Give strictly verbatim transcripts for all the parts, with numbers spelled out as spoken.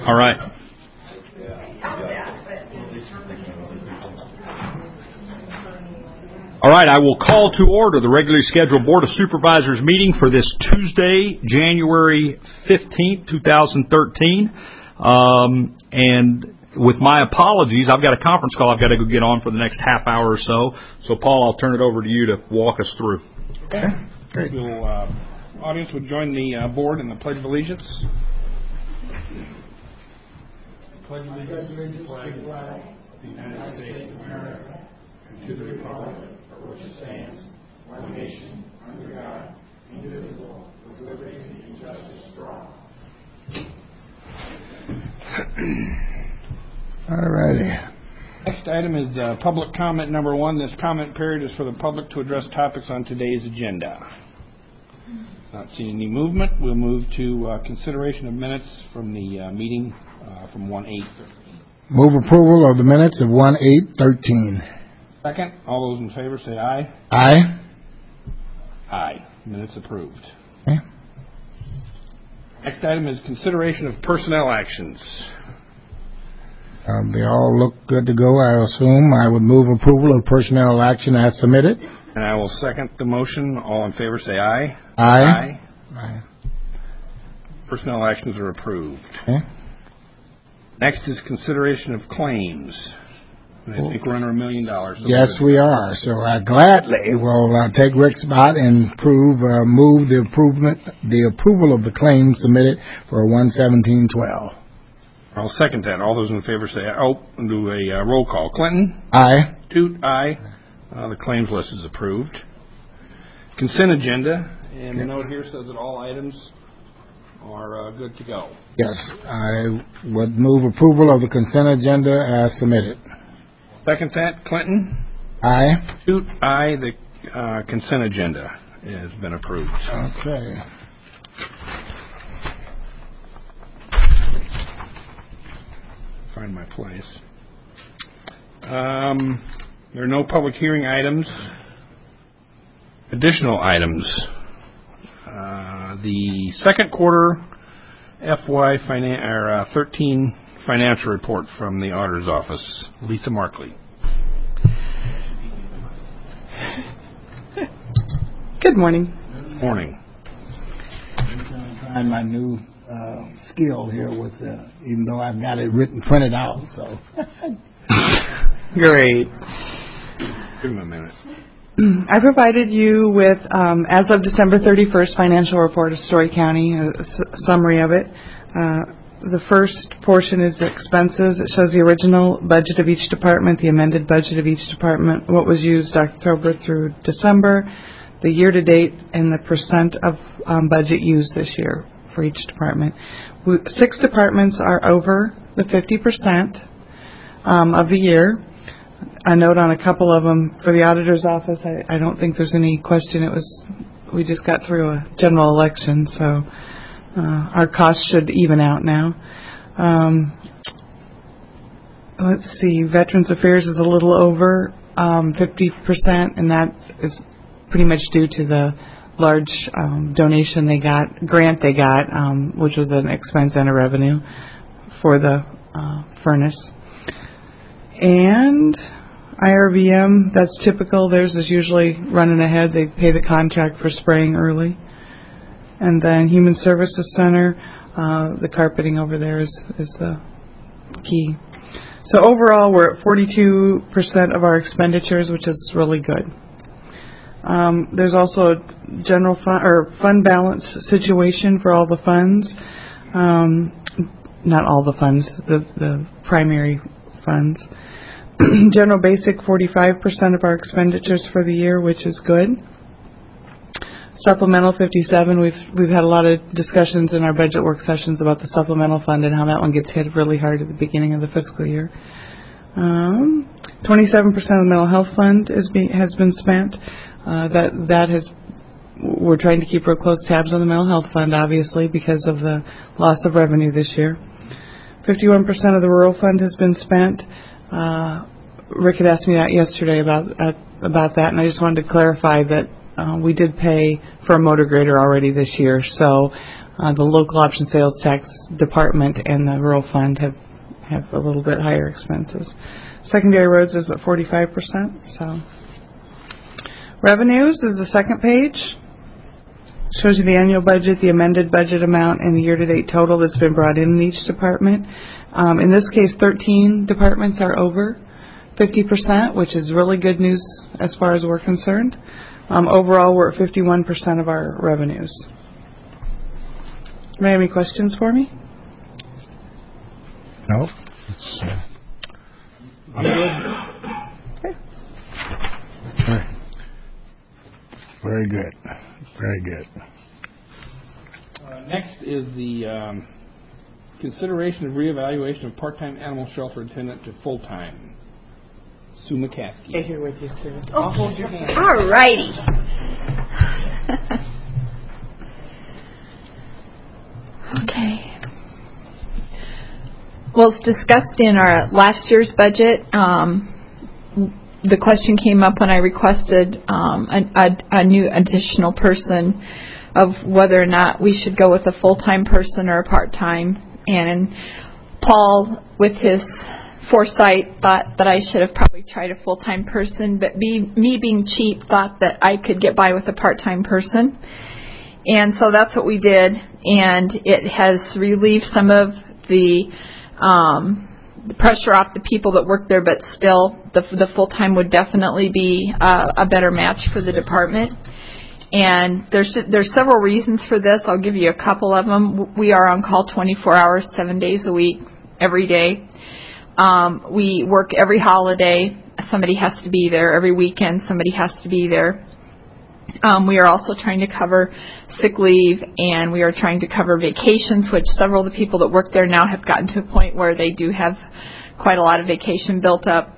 All right. All right, I will call to order the regularly scheduled Board of Supervisors meeting for this Tuesday, January fifteenth, twenty thirteen. Um, and with my apologies, I've got a conference call I've got to go get on for the next half hour or so. So, Paul, I'll turn it over to you to walk us through. Okay. Great. We'll, uh, audience would join the uh, board in the Pledge of Allegiance. Pledge of Allegiance to the flag of the United States of America and to the republic for which it stands, one nation, under God, indivisible, with liberty and justice for all. All righty. Next item is uh, public comment number one. This comment period is for the public to address topics on today's agenda. Not seeing any movement, we'll move to uh, consideration of minutes from the uh, meeting uh, from one eight thirteen. Move approval of the minutes of one eight thirteen. Second. All those in favor say aye. Aye. Aye. Minutes approved. Okay. Next item is consideration of personnel actions. Um, they all look good to go, I assume. I would move approval of personnel action as submitted. And I will second the motion. All in favor say aye. Aye. Aye. Aye. Personnel actions are approved. Okay. Next is consideration of claims. I think we're under a million dollars. So yes, we are. So I gladly will uh, take Rick's spot and prove, uh, move the improvement, the approval of the claims submitted for one seventeen twelve. I'll second that. All those in favor say aye. Oh, and do a uh, roll call. Clinton? Aye. Toot? Aye. Uh, the claims list is approved. Consent agenda, and the note here says that all items are uh, good to go. Yes, I would move approval of the consent agenda as submitted. Second that. Clinton? Aye. Toot? Aye. The uh, consent agenda has been approved. Okay. Find my place. Um, there are no public hearing items. Additional items. Uh, the second quarter F Y finan- or, uh, thirteen financial report from the auditor's office. Lisa Markley. Good morning. Morning. I'm trying my new uh, skill here with, uh, even though I've got it written, printed out. So. Great. Give him a minute. I provided you with, um, as of December thirty-first, financial report of Story County, a s- summary of it. Uh, the first portion is the expenses. It shows the original budget of each department, the amended budget of each department, what was used October through December, the year-to-date, and the percent of um, budget used this year for each department. We, six departments are over the fifty percent um, of the year. A note on a couple of them for the auditor's office. I, I don't think there's any question. It was we just got through a general election, so uh, our costs should even out now. Um, let's see. Veterans Affairs is a little over um, fifty percent, and that is pretty much due to the large um, donation they got, grant they got, um, which was an expense and a revenue for the uh, furnace. And I R V M, that's typical. Theirs is usually running ahead. They pay the contract for spraying early. And then Human Services Center, uh, the carpeting over there is, is the key. So overall, we're at forty-two percent of our expenditures, which is really good. Um, there's also a general fund or fund balance situation for all the funds. Um, not all the funds, the, the primary funds. General basic, forty-five percent of our expenditures for the year, which is good. Supplemental, fifty-seven. We've we've had a lot of discussions in our budget work sessions about the supplemental fund and how that one gets hit really hard at the beginning of the fiscal year. Um, twenty-seven percent of the mental health fund is being, has been spent. Uh, that that has. We're trying to keep real close tabs on the mental health fund, obviously, because of the loss of revenue this year. fifty-one percent of the rural fund has been spent. Uh, Rick had asked me that yesterday about uh, about that, and I just wanted to clarify that uh, we did pay for a motor grader already this year. So uh, the local option sales tax department and the rural fund have, have a little bit higher expenses. Secondary roads is at forty-five percent. So revenues is the second page. Shows you the annual budget, the amended budget amount, and the year-to-date total that's been brought in in each department. Um, in this case, thirteen departments are over fifty percent, which is really good news as far as we're concerned. Um, overall, we're at fifty-one percent of our revenues. Do you have any questions for me? No. It's, uh, I'm good. Okay. very, very good. Very good. Uh, next is the um, consideration of reevaluation of part-time animal shelter attendant to full-time. Sue McCaskey. Stay here with you, Sue. Oh. I'll hold your hand. All righty. Okay. Well, it's discussed in our last year's budget. Um, the question came up when I requested um, a, a, a new additional person of whether or not we should go with a full-time person or a part-time. And Paul, with his foresight, thought that I should have probably tried a full-time person, but be, me being cheap thought that I could get by with a part-time person. And so that's what we did, and it has relieved some of the um, the pressure off the people that work there, but still the, the full-time would definitely be uh, a better match for the department. And there's there's several reasons for this. I'll give you a couple of them. We are on call twenty-four hours, seven days a week, every day. Um, we work every holiday. Somebody has to be there. Every weekend, somebody has to be there. Um, we are also trying to cover sick leave, and we are trying to cover vacations, which several of the people that work there now have gotten to a point where they do have quite a lot of vacation built up.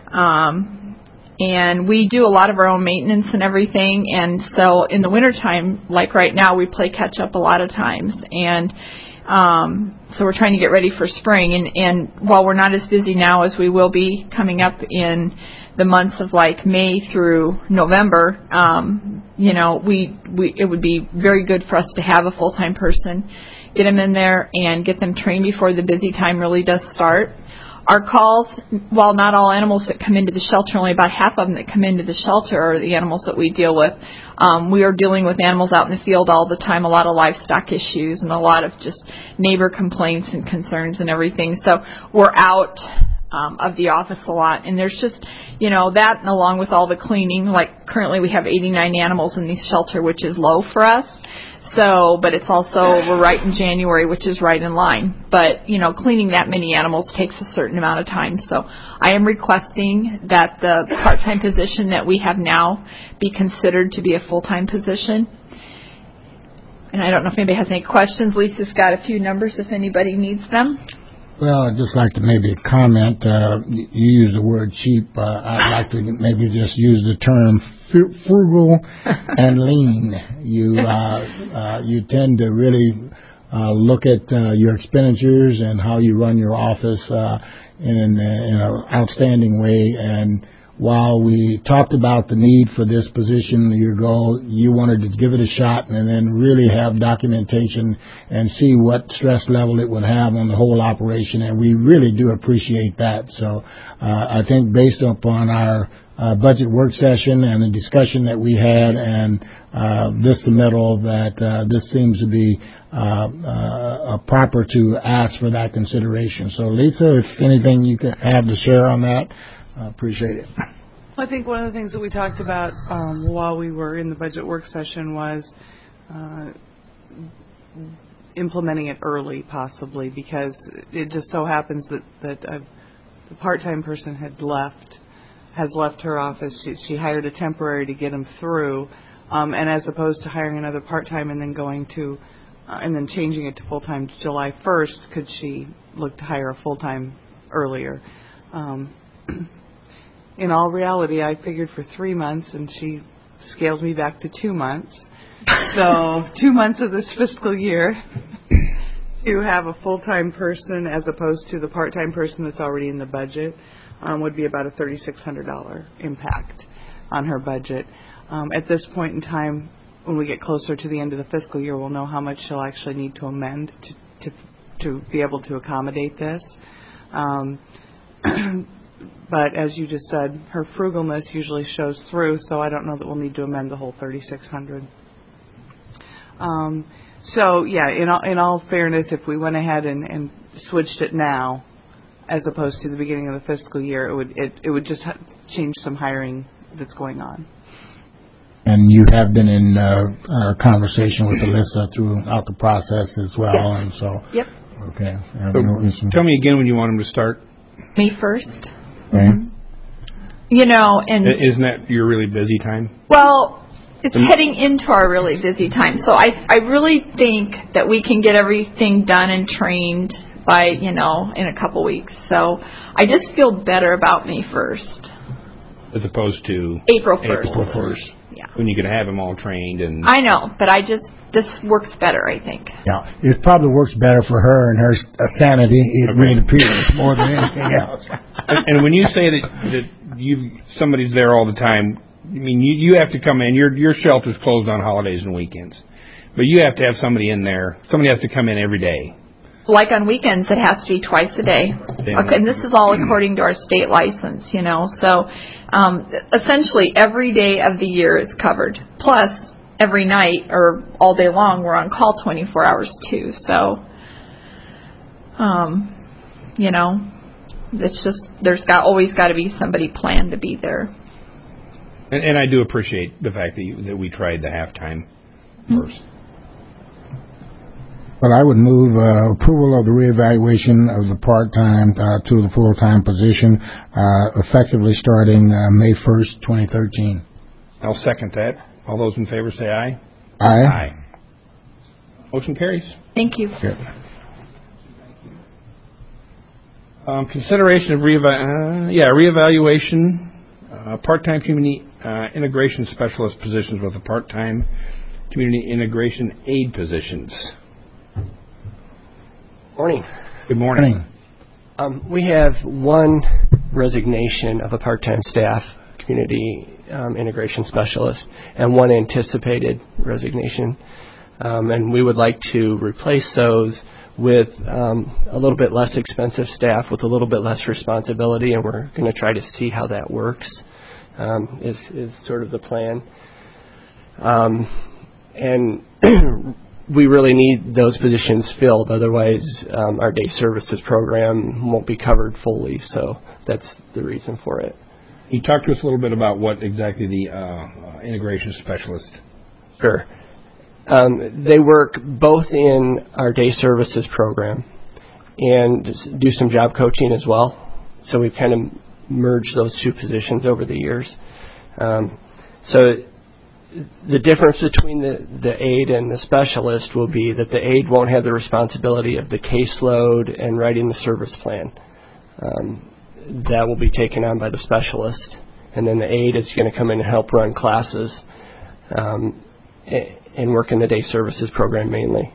Um, and we do a lot of our own maintenance and everything, and so in the wintertime, like right now, we play catch-up a lot of times. And um, so we're trying to get ready for spring. And, and while we're not as busy now as we will be coming up in the months of like May through November, um, you know, we, we it would be very good for us to have a full-time person, get them in there and get them trained before the busy time really does start. Our calls, while not all animals that come into the shelter, only about half of them that come into the shelter are the animals that we deal with. Um, we are dealing with animals out in the field all the time, a lot of livestock issues and a lot of just neighbor complaints and concerns and everything. So we're out Um, of the office a lot, and there's just, you know, that, and along with all the cleaning. Like currently we have eighty-nine animals in this shelter, which is low for us. So, but it's also, we're right in January, which is right in line. But, you know, cleaning that many animals takes a certain amount of time. So I am requesting that the part-time position that we have now be considered to be a full-time position. And I don't know if anybody has any questions. Lisa's got a few numbers if anybody needs them. Well, I'd just like to maybe comment. Uh, you use the word cheap. Uh, I'd like to maybe just use the term frugal and lean. You uh, uh, you tend to really uh, look at uh, your expenditures and how you run your office uh, in, in an outstanding way. And while we talked about the need for this position a year ago, you wanted to give it a shot and then really have documentation and see what stress level it would have on the whole operation, and we really do appreciate that. So uh, I think based upon our uh, budget work session and the discussion that we had and uh, this submittal, that uh, this seems to be uh, uh, proper to ask for that consideration. So Lisa, if anything you can have to share on that, I appreciate it. I think one of the things that we talked about um, while we were in the budget work session was uh, implementing it early, possibly, because it just so happens that, that a, a part-time person had left, has left her office. She, she hired a temporary to get him through, um, and as opposed to hiring another part-time and then going to, uh, and then changing it to full-time July first, could she look to hire a full-time earlier? Um, In all reality, I figured for three months, and she scaled me back to two months. So two months of this fiscal year to have a full-time person as opposed to the part-time person that's already in the budget um, would be about a three thousand six hundred dollars impact on her budget. Um, at this point in time, when we get closer to the end of the fiscal year, we'll know how much she'll actually need to amend to to, to be able to accommodate this. Um, but as you just said, her frugalness usually shows through, so I don't know that we'll need to amend the whole thirty-six hundred. Um, so yeah, in all, in all fairness, if we went ahead and, and switched it now, as opposed to the beginning of the fiscal year, it would it, it would just ha- change some hiring that's going on. And you have been in uh, uh, conversation with Alyssa throughout the process as well, Yes. and so Yep. okay. I So, no issue. tell me again when you want them to start. May first. Okay. You know, and I- Isn't that your really busy time? well, it's heading into our really busy time. So I I really think that we can get everything done and trained by, you know, in a couple weeks. So I just feel better about May first. As opposed to April first. April first. Yeah. When you can have them all trained and... I know, but I just, this works better, I think. Yeah, it probably works better for her and her s- uh, sanity. It Okay. really appears more than anything else. and, and when you say that, that you somebody's there all the time, I mean, you, you have to come in. Your your shelter's closed on holidays and weekends. But you have to have somebody in there. Somebody has to come in every day. Like on weekends, it has to be twice a day. Okay, and this is all according to our state license, you know. So um, essentially, every day of the year is covered. Plus, every night or all day long, we're on call twenty-four hours too. So, um, you know, it's just there's got always got to be somebody planned to be there. And, and I do appreciate the fact that you, that we tried the halftime first. Well, I would move uh, approval of the reevaluation of the part-time uh, to the full-time position, uh, effectively starting uh, May first, twenty thirteen. I'll second that. All those in favor say aye. Aye. Motion carries. Thank you. Good. Um, consideration of reeva- uh, yeah, reevaluation, uh, part-time community uh, integration specialist positions with the part-time community integration aid positions. Morning. Good morning. Morning. Um, we have one resignation of a part-time staff community um, integration specialist and one anticipated resignation. Um, and we would like to replace those with um, a little bit less expensive staff with a little bit less responsibility, and we're going to try to see how that works, um, is, is sort of the plan. Um, and we really need those positions filled, otherwise um, our day services program won't be covered fully, so that's the reason for it. Can you talk to us a little bit about what exactly the uh, uh, integration specialist... Sure. Um, they work both in our day services program and do some job coaching as well. So we've kind of merged those two positions over the years. Um, so the difference between the, the aide and the specialist will be that the aide won't have the responsibility of the caseload and writing the service plan. Um, that will be taken on by the specialist. And then the aide is going to come in and help run classes um, and work in the day services program mainly.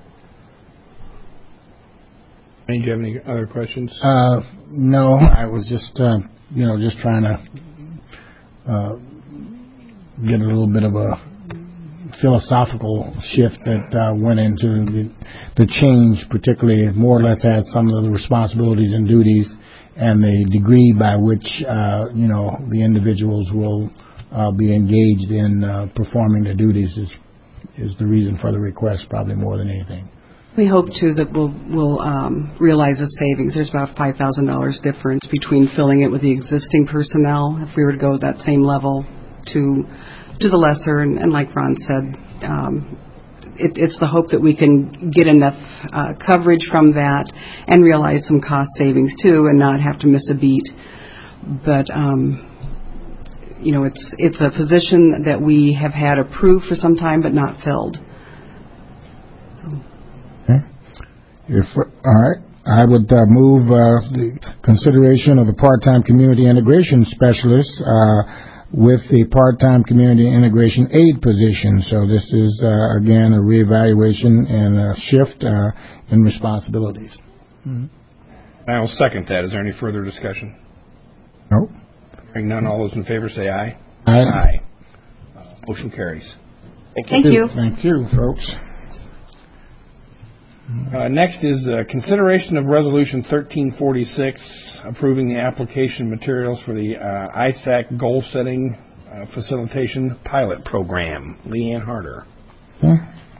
Do you have any other questions? Uh, no, I was just, uh, you know, just trying to uh, get a little bit of a philosophical shift that uh, went into the, the change, particularly more or less has some of the responsibilities and duties and the degree by which, uh, you know, the individuals will uh, be engaged in uh, performing the duties is is the reason for the request, probably more than anything. We hope, too, that we'll, we'll um, realize a savings. There's about five thousand dollars difference between filling it with the existing personnel, if we were to go at that same level, to to the lesser. And, and like Ron said, um, it, it's the hope that we can get enough uh, coverage from that and realize some cost savings, too, and not have to miss a beat. But, um, you know, it's it's a position that we have had approved for some time but not filled. So. Okay. If, all right. I would uh, move uh, the consideration of the part-time community integration specialist uh, with the part-time community integration aid position. So this is, uh, again, a reevaluation and a shift uh, in responsibilities. Mm-hmm. I will second that. Is there any further discussion? No. Hearing none, all those in favor say aye. Aye. Aye. Uh, motion carries. Thank you. Thank you, folks. Uh, next is uh, consideration of Resolution thirteen forty-six, approving the application materials for the uh, I S A C Goal Setting uh, Facilitation Pilot Program. Leanne Harder. Okay.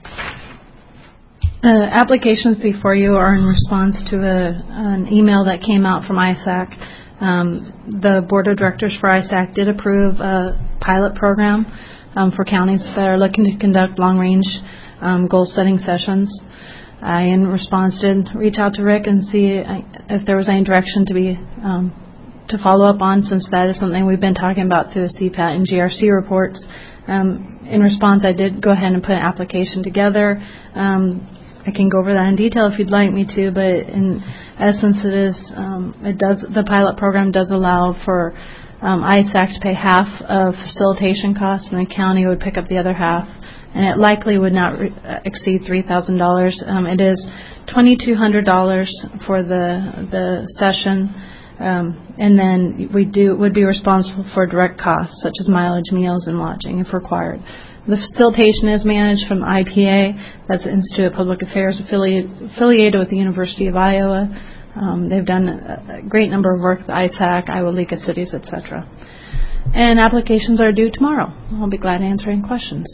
The applications before you are in response to a, an email that came out from I S A C. Um, the Board of Directors for I S A C did approve a pilot program um, for counties that are looking to conduct long-range um, goal-setting sessions. I, in response, did reach out to Rick and see if there was any direction to be um, to follow up on, since that is something we've been talking about through the C PAT and G R C reports. Um, in response, I did go ahead and put an application together. Um, I can go over that in detail if you'd like me to, but in essence, it is um, it does the pilot program does allow for um, I S A C to pay half of facilitation costs, and the county would pick up the other half. And it likely would not re- exceed three thousand dollars. Um, it is twenty-two hundred dollars for the the session, um, and then we do would be responsible for direct costs such as mileage, meals, and lodging if required. The facilitation is managed from I P A, that's the Institute of Public Affairs affiliate, affiliated with the University of Iowa. Um, they've done a, a great number of work with I S A C, Iowa League of Cities, et cetera. And applications are due tomorrow. I'll be glad to answer any questions.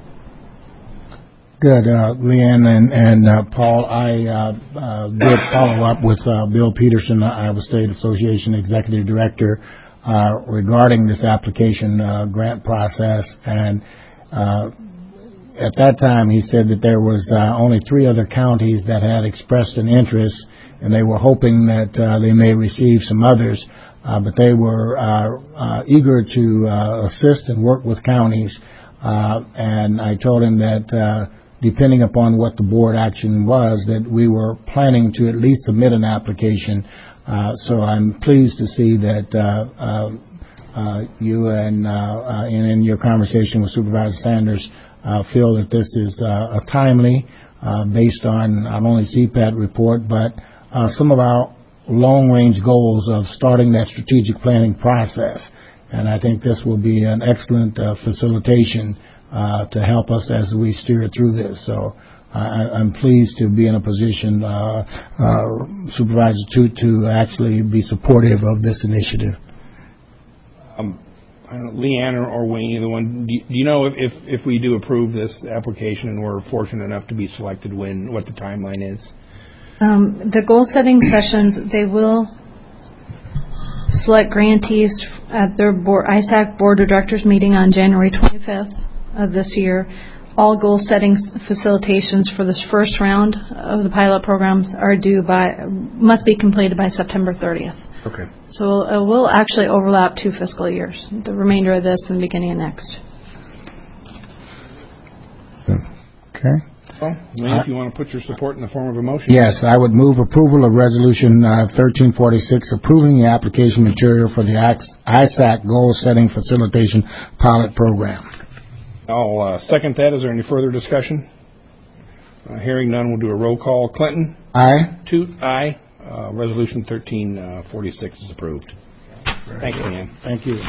Good, uh, Leanne and, and uh, Paul. I uh, uh, did follow up with uh, Bill Peterson, Iowa State Association Executive Director, uh, regarding this application uh, grant process. And uh, at that time, he said that there was uh, only three other counties that had expressed an interest, and they were hoping that uh, they may receive some others. Uh, but they were uh, uh, eager to uh, assist and work with counties. Uh, and I told him that uh, depending upon what the board action was, that we were planning to at least submit an application. Uh, so I'm pleased to see that uh, uh, uh, you and, uh, uh, and in your conversation with Supervisor Sanders uh, feel that this is uh, a timely, uh, based on not only C PAT report, but uh, some of our long-range goals of starting that strategic planning process. And I think this will be an excellent uh, facilitation uh, to help us as we steer through this. So I, I'm pleased to be in a position, uh, uh, Supervisor Toot, to actually be supportive of this initiative. Um, I don't know, Leanne or, or Wayne, either one. Do you, do you know if, if if we do approve this application and we're fortunate enough to be selected, when what the timeline is? Um, the goal-setting sessions, they will select grantees at their board, I S A C Board of Directors meeting on January twenty-fifth of this year. All goal-setting facilitations for this first round of the pilot programs are due by, must be completed by September thirtieth. Okay. So it will actually overlap two fiscal years, the remainder of this and the beginning of next. Okay. Well, Wayne, if you want to put your support in the form of a motion. Yes, I would move approval of Resolution uh, thirteen forty-six, approving the application material for the I S A C Goal Setting Facilitation Pilot Program. I'll uh, second that. Is there any further discussion? Uh, hearing none, we'll do a roll call. Clinton? Aye. Toot? Aye. Uh, Resolution thirteen forty-six is approved. Thanks, Leanne. Thank you.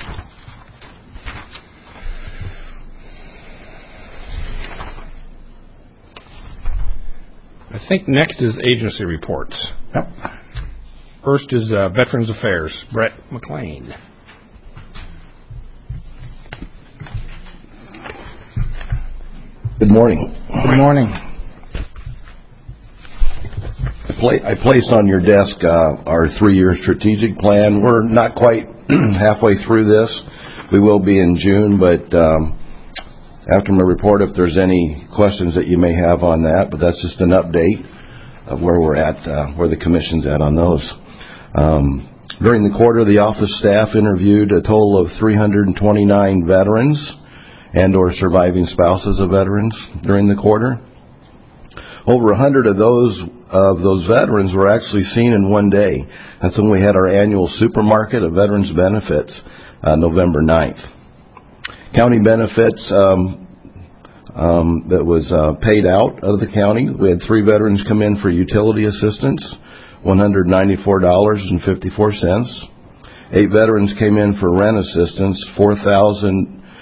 I think next is agency reports. Yep. First is uh, Veterans Affairs. Brett McLean. Good morning. Good morning. I, pla- I placed on your desk uh, our three-year strategic plan. We're not quite halfway through this. We will be in June, but um, after my report, if there's any questions that you may have on that, but that's just an update of where we're at, uh, where the commission's at on those. Um, during the quarter, the office staff interviewed a total of three hundred twenty-nine veterans and or surviving spouses of veterans during the quarter. Over one hundred of those of those veterans were actually seen in one day. That's when we had our annual supermarket of Veterans Benefits, uh, November ninth. County benefits um, um, that was uh, paid out of the county. We had three veterans come in for utility assistance, one hundred ninety-four dollars and fifty-four cents. Eight veterans came in for rent assistance, four thousand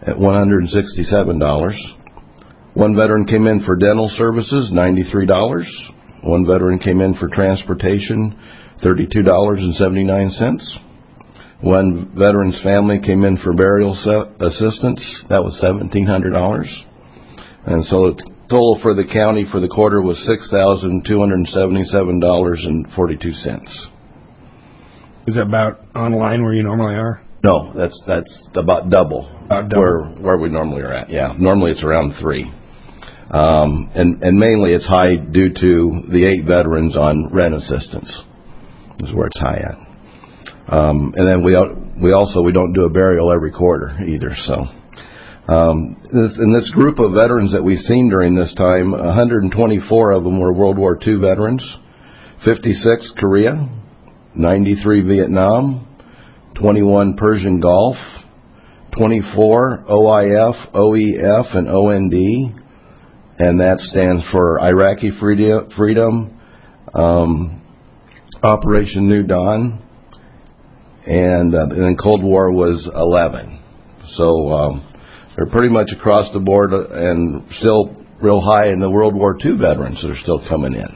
at one hundred sixty-seven dollars. One veteran came in for dental services, ninety-three dollars. One veteran came in for transportation, thirty-two dollars and seventy-nine cents. One veteran's family came in for burial assistance, that was seventeen hundred dollars. And so the total for the county for the quarter was six thousand two hundred seventy-seven dollars and forty-two cents. Is that about online where you normally are? No, that's that's about double, About double. where where we normally are at. Yeah, normally it's around three, um, and and mainly it's high due to the eight veterans on rent assistance. Is where it's high at, um, and then we we also we don't do a burial every quarter either. So, um, this, in this group of veterans that we've seen during this time, one hundred twenty-four of them were World War Two veterans, fifty-six Korea, ninety-three Vietnam, twenty-one Persian Gulf, twenty-four O I F, O E F, and O N D, and that stands for Iraqi Freedom, um, Operation New Dawn, and, uh, and then Cold War was eleven. So um, they're pretty much across the board and still real high in the World War Two veterans that are still coming in.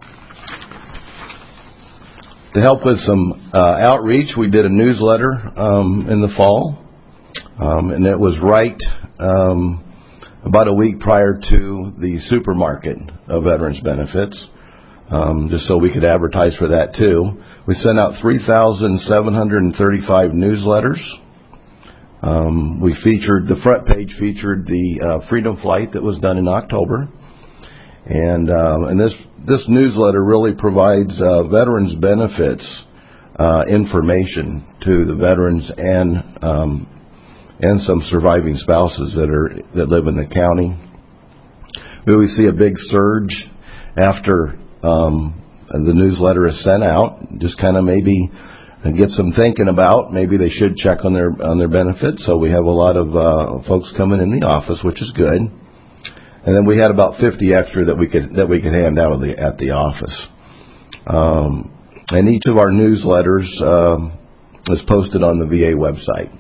To help with some uh, outreach, we did a newsletter um, in the fall, um, and it was right um, about a week prior to the supermarket of Veterans Benefits, um, just so we could advertise for that too. We sent out three thousand seven hundred thirty-five newsletters. Um, we featured, the front page featured the uh, Freedom Flight that was done in October. And uh, and this this newsletter really provides uh, veterans benefits uh, information to the veterans and um, and some surviving spouses that are that live in the county. We always see a big surge after um, the newsletter is sent out. Just kind of maybe get some thinking about. Maybe they should check on their on their benefits. So we have a lot of uh, folks coming in the office, which is good. And then we had about fifty extra that we could that we could hand out at the, at the office. Um, and each of our newsletters um, is posted on the V A website.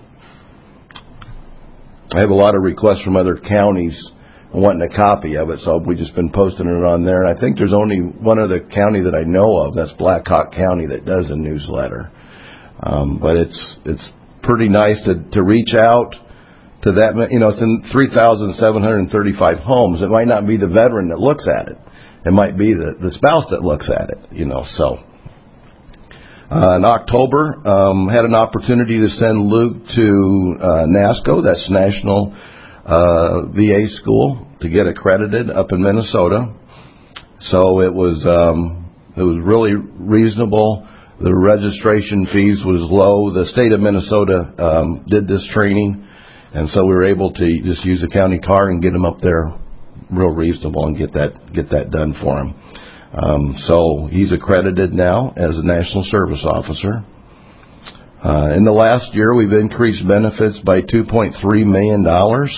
I have a lot of requests from other counties wanting a copy of it, so we've just been posting it on there. And I think there's only one other county that I know of, that's Black Hawk County, that does a newsletter. Um, but it's it's pretty nice to, to reach out to that, you know, it's in three thousand seven hundred thirty-five homes. It might not be the veteran that looks at it. It might be the, the spouse that looks at it, you know, so. Uh, in October, um, had an opportunity to send Luke to uh, NASCO, that's National uh, V A School, to get accredited up in Minnesota. So it was, um, it was really reasonable. The registration fees was low. The state of Minnesota um, did this training. And so we were able to just use a county car and get him up there real reasonable and get that get that done for him. Um, so he's accredited now as a National Service Officer. Uh, in the last year, we've increased benefits by two point three million dollars.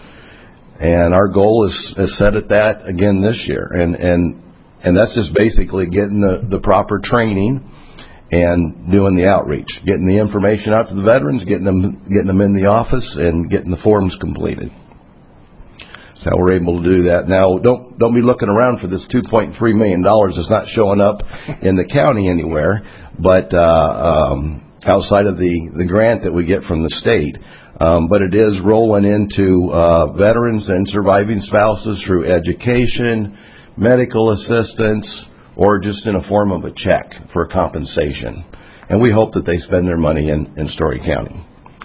And our goal is, is set at that again this year. And, and, and that's just basically getting the, the proper training and doing the outreach, getting the information out to the veterans, getting them getting them in the office, and getting the forms completed. So we're able to do that. Now, don't don't be looking around for this two point three million dollars. It's not showing up in the county anywhere, but uh, um, outside of the, the grant that we get from the state. Um, but it is rolling into uh, veterans and surviving spouses through education, medical assistance, or just in a form of a check for compensation. And we hope that they spend their money in, in Story County.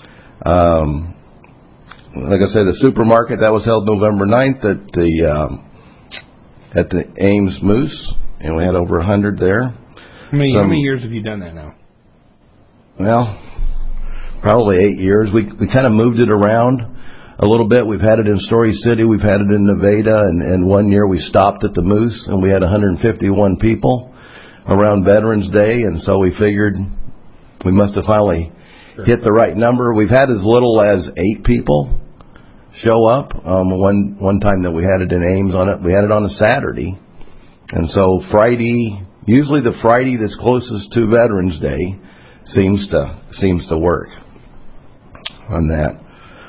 Um, like I said, the supermarket, that was held November ninth at the um, at the Ames Moose, and we had over one hundred there. How many, Some, how many years have you done that now? Well, probably eight years. We we kind of moved it around a little bit. We've had it in Story City, we've had it in Nevada, and, and one year we stopped at the Moose, and we had one hundred fifty-one people around Veterans Day, and so we figured we must have finally sure. hit the right number. We've had as little as eight people show up. Um, one one time that we had it in Ames on it, we had it on a Saturday, and so Friday, usually the Friday that's closest to Veterans Day, seems to seems to work on that.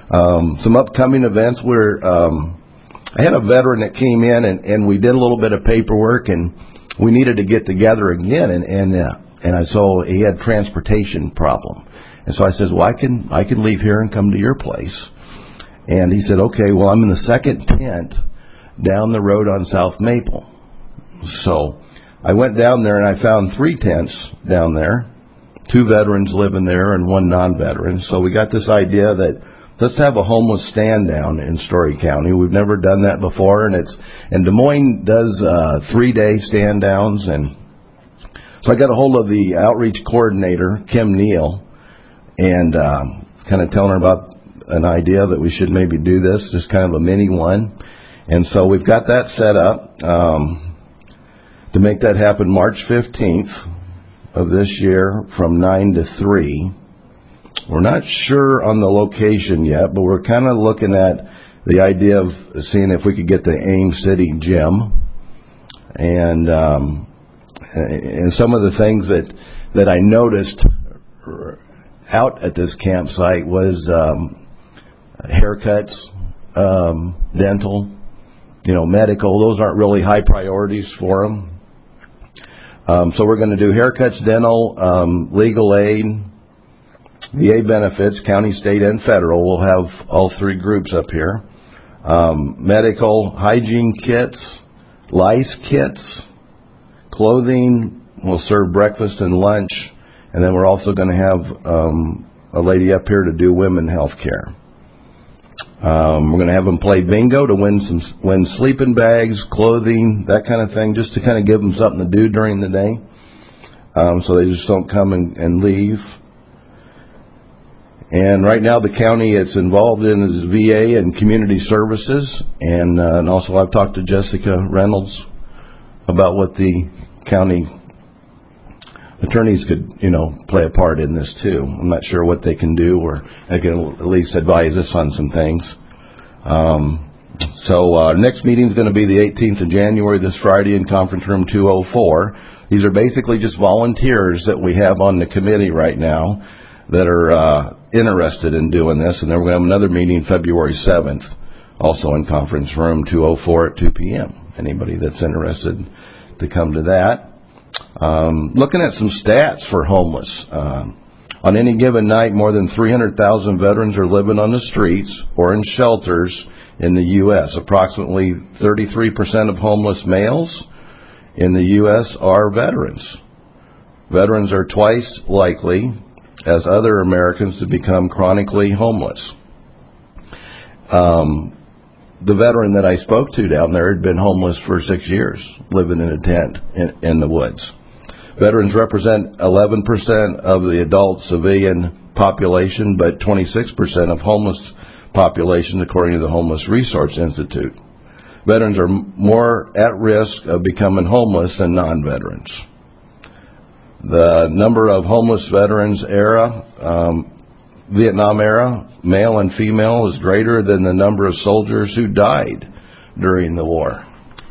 Um, some upcoming events were, um, I had a veteran that came in and, and we did a little bit of paperwork and we needed to get together again and, and, uh, and I saw he had transportation problem. And so I said, well, I can, I can leave here and come to your place. And he said, okay, well, I'm in the second tent down the road on South Maple. So I went down there and I found three tents down there, two veterans living there and one non-veteran. So we got this idea that let's have a homeless stand down in Story County. We've never done that before, and it's and Des Moines does uh, three-day stand downs. And so I got a hold of the outreach coordinator, Kim Neal, and um, kind of telling her about an idea that we should maybe do this, just kind of a mini one. And so we've got that set up um, to make that happen March fifteenth of this year from nine to three. We're not sure on the location yet, but we're kind of looking at the idea of seeing if we could get the Ames City Gym. And um, and some of the things that, that I noticed out at this campsite was um, haircuts, um, dental, you know, medical. Those aren't really high priorities for them. Um, so we're going to do haircuts, dental, um, legal aid, V A benefits, county, state, and federal. We'll have all three groups up here. Um, medical, hygiene kits, lice kits, clothing. We'll serve breakfast and lunch. And then we're also going to have um, a lady up here to do women health care. Um, we're going to have them play bingo to win some win sleeping bags, clothing, that kind of thing, just to kind of give them something to do during the day, um, so they just don't come and, and leave. And right now the county it's involved in is V A and community services, and, uh, and also I've talked to Jessica Reynolds about what the county attorneys could, you know, play a part in this too. I'm not sure what they can do, or they can at least advise us on some things. Um, so uh, next meeting is going to be the eighteenth of January, this Friday, in conference room two oh four. These are basically just volunteers that we have on the committee right now that are uh, interested in doing this, and then we're going to have another meeting February seventh, also in conference room two oh four at two p.m. Anybody that's interested to come to that. Um, looking at some stats for homeless. Um, on any given night, more than three hundred thousand veterans are living on the streets or in shelters in the U S Approximately thirty-three percent of homeless males in the U S are veterans. Veterans are twice likely as other Americans to become chronically homeless. Um, the veteran that I spoke to down there had been homeless for six years, living in a tent in, in the woods. Veterans represent eleven percent of the adult civilian population, but twenty-six percent of homeless population, according to the Homeless Resource Institute. Veterans are more at risk of becoming homeless than non-veterans. The number of homeless veterans era, um, Vietnam era, male and female, is greater than the number of soldiers who died during the war.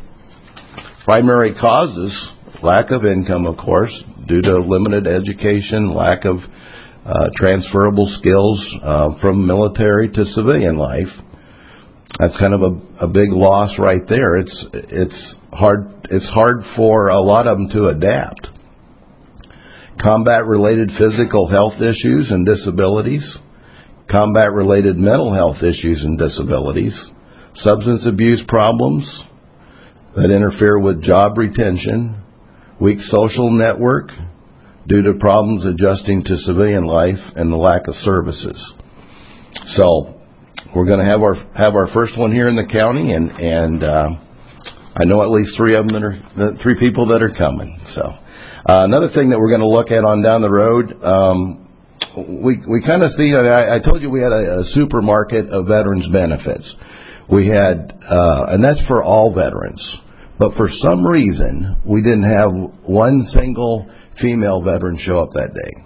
Primary causes: lack of income, of course, due to limited education, lack of uh, transferable skills uh, from military to civilian life. That's kind of a, a big loss right there. It's it's hard it's hard for a lot of them to adapt. Combat-related physical health issues and disabilities, combat-related mental health issues and disabilities, substance abuse problems that interfere with job retention, weak social network due to problems adjusting to civilian life, and the lack of services. So we're going to have our have our first one here in the county, and and uh, I know at least three of them that are three people that are coming. So uh, another thing that we're going to look at on down the road, um, we we kind of see. I, I told you we had a, a supermarket of veterans benefits. We had, uh, and that's for all veterans. But for some reason, we didn't have one single female veteran show up that day.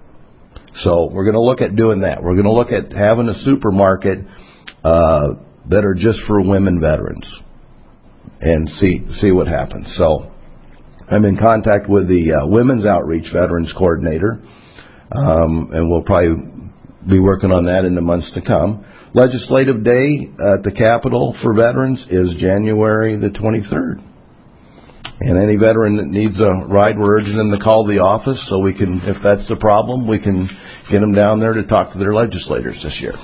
So we're going to look at doing that. We're going to look at having a supermarket uh, that are just for women veterans and see see what happens. So I'm in contact with the uh, Women's Outreach Veterans Coordinator, um, and we'll probably be working on that in the months to come. legislative day at the Capitol for veterans is January the twenty-third. And any veteran that needs a ride, we're urging them to call the office so we can, if that's the problem, we can get them down there to talk to their legislators this year.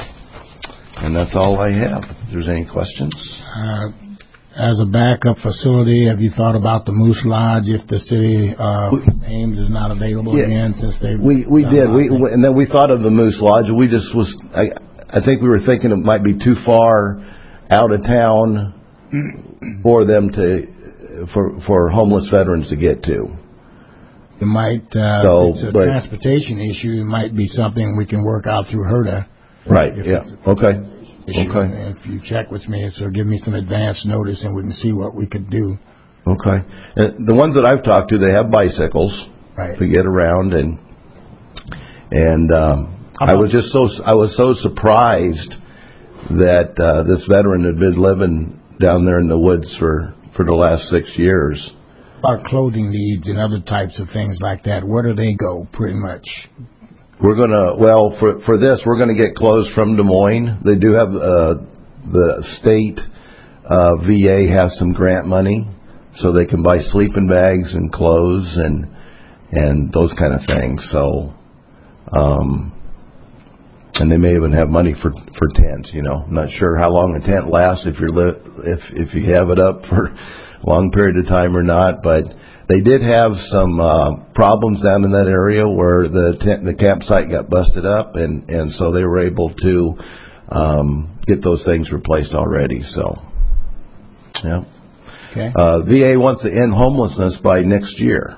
And that's all I have. If there's any questions. Uh, as a backup facility, have you thought about the Moose Lodge if the city uh, Ames is not available Yeah. again since they We we did. We and then we thought of the Moose Lodge. We just was. I I think we were thinking it might be too far out of town for them to for for homeless veterans to get to. It might. Uh, So, it's a but- transportation issue. It might be something we can work out through HERDA. Right. If Yeah. it's a Okay. issue. Okay. If you check with me, so give me some advance notice and we can see what we could do. Okay. And the ones that I've talked to, they have bicycles Right. to get around, and and um, I was just so I was so surprised that uh, this veteran had been living down there in the woods for for the last six years. Our clothing needs and other types of things like that, where do they go pretty much? We're gonna well for for this we're gonna get clothes from Des Moines. They do have uh, the state uh, V A has some grant money, so they can buy sleeping bags and clothes and and those kind of things. So, um, and they may even have money for for tents. You know, I'm not sure how long a tent lasts if you're li- if if you have it up for a long period of time or not, but. They did have some uh, problems down in that area where the tent, the campsite got busted up, and, and so they were able to um, get those things replaced already. So, yeah. Okay. Uh, V A wants to end homelessness by next year.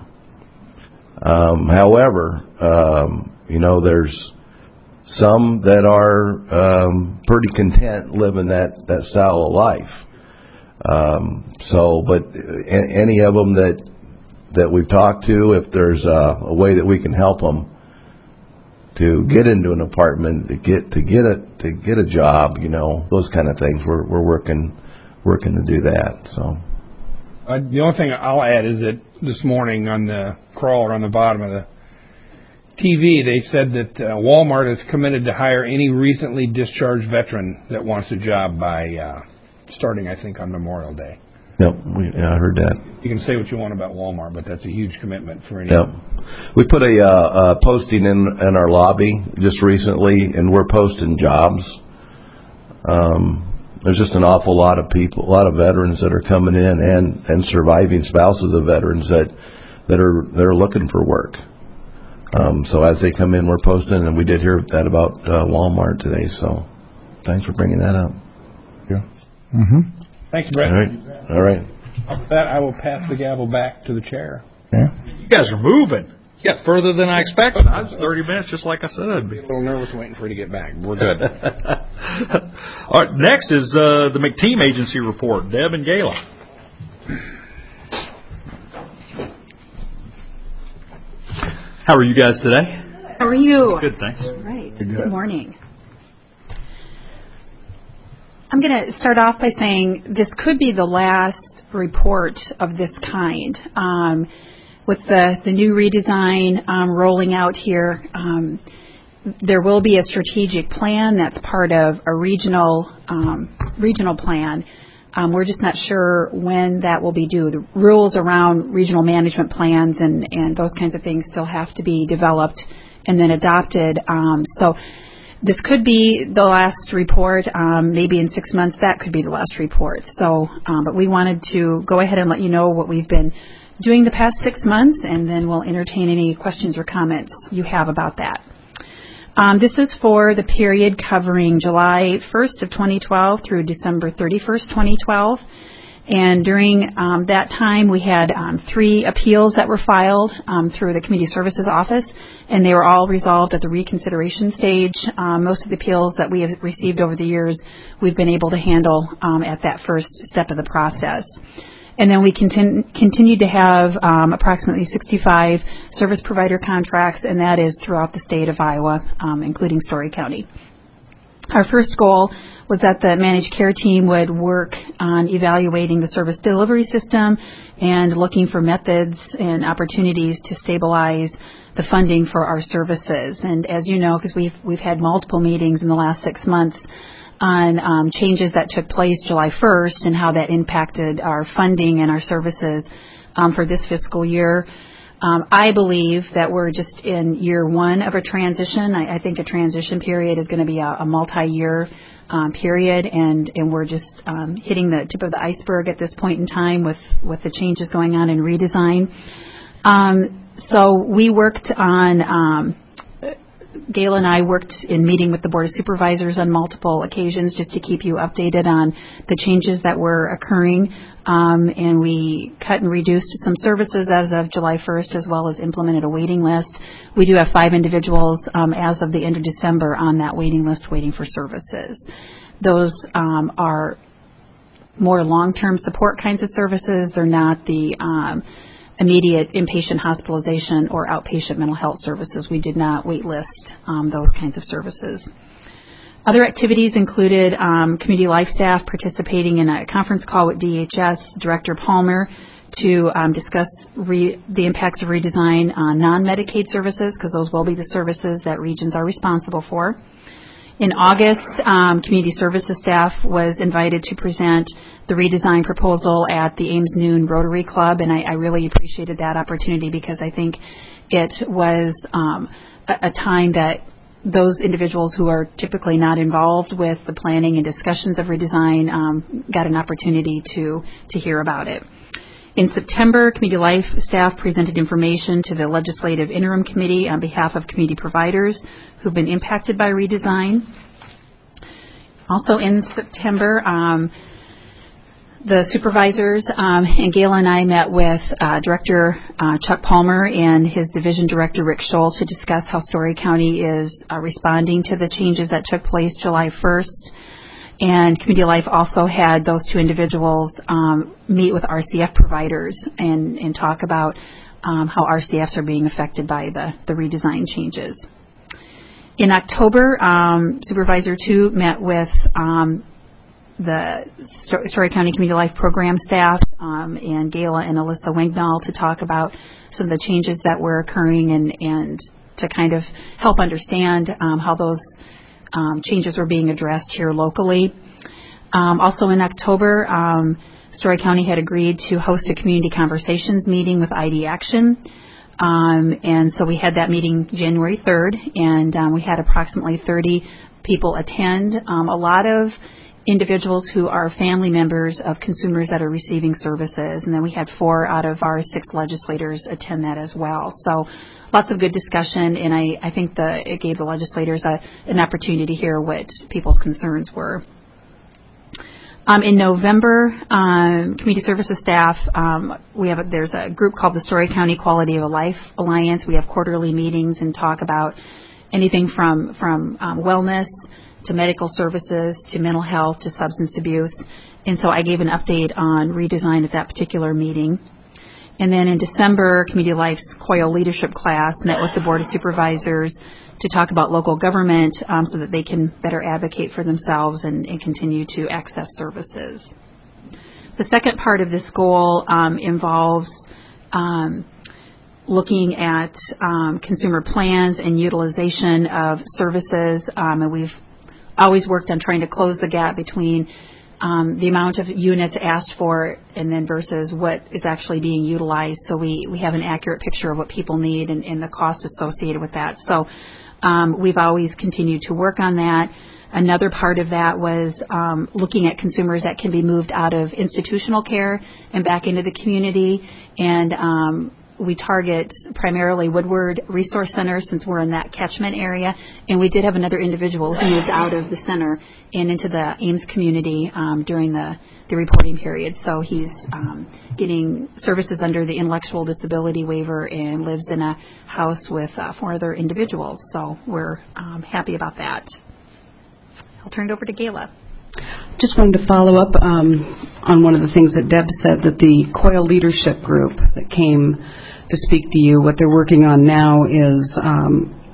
Um, however, um, you know, there's some that are um, pretty content living that, that style of life. Um, so, but a- any of them that that we've talked to, if there's a, a way that we can help them to get into an apartment, to get to get a to get a job, you know, those kind of things, we're we're working working to do that. So, Uh, the only thing I'll add is that this morning on the crawler on the bottom of the T V, they said that uh, Walmart is committed to hire any recently discharged veteran that wants a job by uh, starting, I think, on Memorial Day. yep, we, yeah, I heard that. You can say what you want about Walmart, but that's a huge commitment for any. Yep. We put a, uh, a posting in in our lobby just recently, and we're posting jobs. Um, there's just an awful lot of people, a lot of veterans that are coming in, and, and surviving spouses of veterans that that are that are looking for work. Um, so as they come in, we're posting, and we did hear that about uh, Walmart today. So thanks for bringing that up. Yeah. Mm-hmm. Thanks, Brett. All right. All right. With that, I will pass the gavel back to the chair. Yeah. You guys are moving. You got further than I expected. I was thirty minutes, just like I said I'd be. A little nervous waiting for you to get back. We're good. All right, next is uh, the McTeam Agency report. Deb and Gayla. How are you guys today? How are you? Good, thanks. All right. Good. Good morning. I'm going to start off by saying this could be the last report of this kind. Um, with the, the new redesign um, rolling out here, um, there will be a strategic plan that's part of a regional um, regional plan. Um, we're just not sure when that will be due. The rules around regional management plans and, and those kinds of things still have to be developed and then adopted. Um, so this could be the last report. Um, maybe in six months that could be the last report. So, um, but we wanted to go ahead and let you know what we've been doing the past six months, and then we'll entertain any questions or comments you have about that. Um, this is for the period covering July first of twenty twelve through December thirty-first, twenty twelve. And during um, that time, we had um, three appeals that were filed um, through the Community Services Office, and they were all resolved at the reconsideration stage. Um, most of the appeals that we have received over the years, we've been able to handle um, at that first step of the process. And then we continu- continue to have um, approximately sixty-five service provider contracts, and that is throughout the state of Iowa, um, including Story County. Our first goal was that the managed care team would work on evaluating the service delivery system and looking for methods and opportunities to stabilize the funding for our services. And as you know, because we've we've had multiple meetings in the last six months on um, changes that took place July first and how that impacted our funding and our services um, for this fiscal year. Um, I believe that we're just in year one of a transition. I, I think a transition period is going to be a, a multi-year um, period, and, and we're just um, hitting the tip of the iceberg at this point in time with, with the changes going on in redesign. Um, so we worked on, um, Gayla and I worked in meeting with the Board of Supervisors on multiple occasions just to keep you updated on the changes that were occurring. Um, and we cut and reduced some services as of July first, as well as implemented a waiting list. We do have five individuals um, as of the end of December on that waiting list waiting for services. Those um, are more long-term support kinds of services. They're not the um, immediate inpatient hospitalization or outpatient mental health services. We did not wait list um, those kinds of services. Other activities included um, community life staff participating in a conference call with D H S Director Palmer to um, discuss re- the impacts of redesign on non-Medicaid services, because those will be the services that regions are responsible for. In August, um, community services staff was invited to present the redesign proposal at the Ames Noon Rotary Club, and I, I really appreciated that opportunity because I think it was um, a, a time that those individuals who are typically not involved with the planning and discussions of redesign um, got an opportunity to, to hear about it. In September, Community Life staff presented information to the Legislative Interim Committee on behalf of community providers who've been impacted by redesign. Also in September, um, the supervisors um, and Gayla and I met with uh, Director uh, Chuck Palmer and his Division Director Rick Scholl to discuss how Story County is uh, responding to the changes that took place July first. And Community Life also had those two individuals um, meet with R C F providers and, and talk about um, how R C Fs are being affected by the, the redesign changes. In October, um, Supervisor two met with um, the Story County Community Life program staff um, and Gayla and Alyssa Wingnall to talk about some of the changes that were occurring and, and to kind of help understand um, how those um, changes were being addressed here locally. Um, also in October, um, Story County had agreed to host a community conversations meeting with I D Action. Um, and so we had that meeting January third, and um, we had approximately thirty people attend. Um, a lot of individuals who are family members of consumers that are receiving services, and then we had four out of our six legislators attend that as well. So lots of good discussion, and I, I think the, it gave the legislators a, an opportunity to hear what people's concerns were. Um, in November, um, community services staff, um, we have a, there's a group called the Story County Quality of Life Alliance. We have quarterly meetings and talk about anything from from um, wellness to medical services to mental health to substance abuse. And so I gave an update on redesign at that particular meeting. And then in December, Community Life's COIL leadership class met with the Board of Supervisors to talk about local government um, so that they can better advocate for themselves and, and continue to access services. The second part of this goal um, involves um, looking at um, consumer plans and utilization of services, um, and we've always worked on trying to close the gap between um, the amount of units asked for and then versus what is actually being utilized, so we, we have an accurate picture of what people need and, and the cost associated with that. So um, we've always continued to work on that. Another part of that was um, looking at consumers that can be moved out of institutional care and back into the community, and um, we target primarily Woodward Resource Center since we're in that catchment area, and we did have another individual who moved out of the center and into the Ames community um, during the, the reporting period. So he's um, getting services under the intellectual disability waiver and lives in a house with uh, four other individuals. So we're um, happy about that. I'll turn it over to Gayla. Just wanted to follow up um, on one of the things that Deb said, that the COIL leadership group that came to speak to you, what they're working on now is um,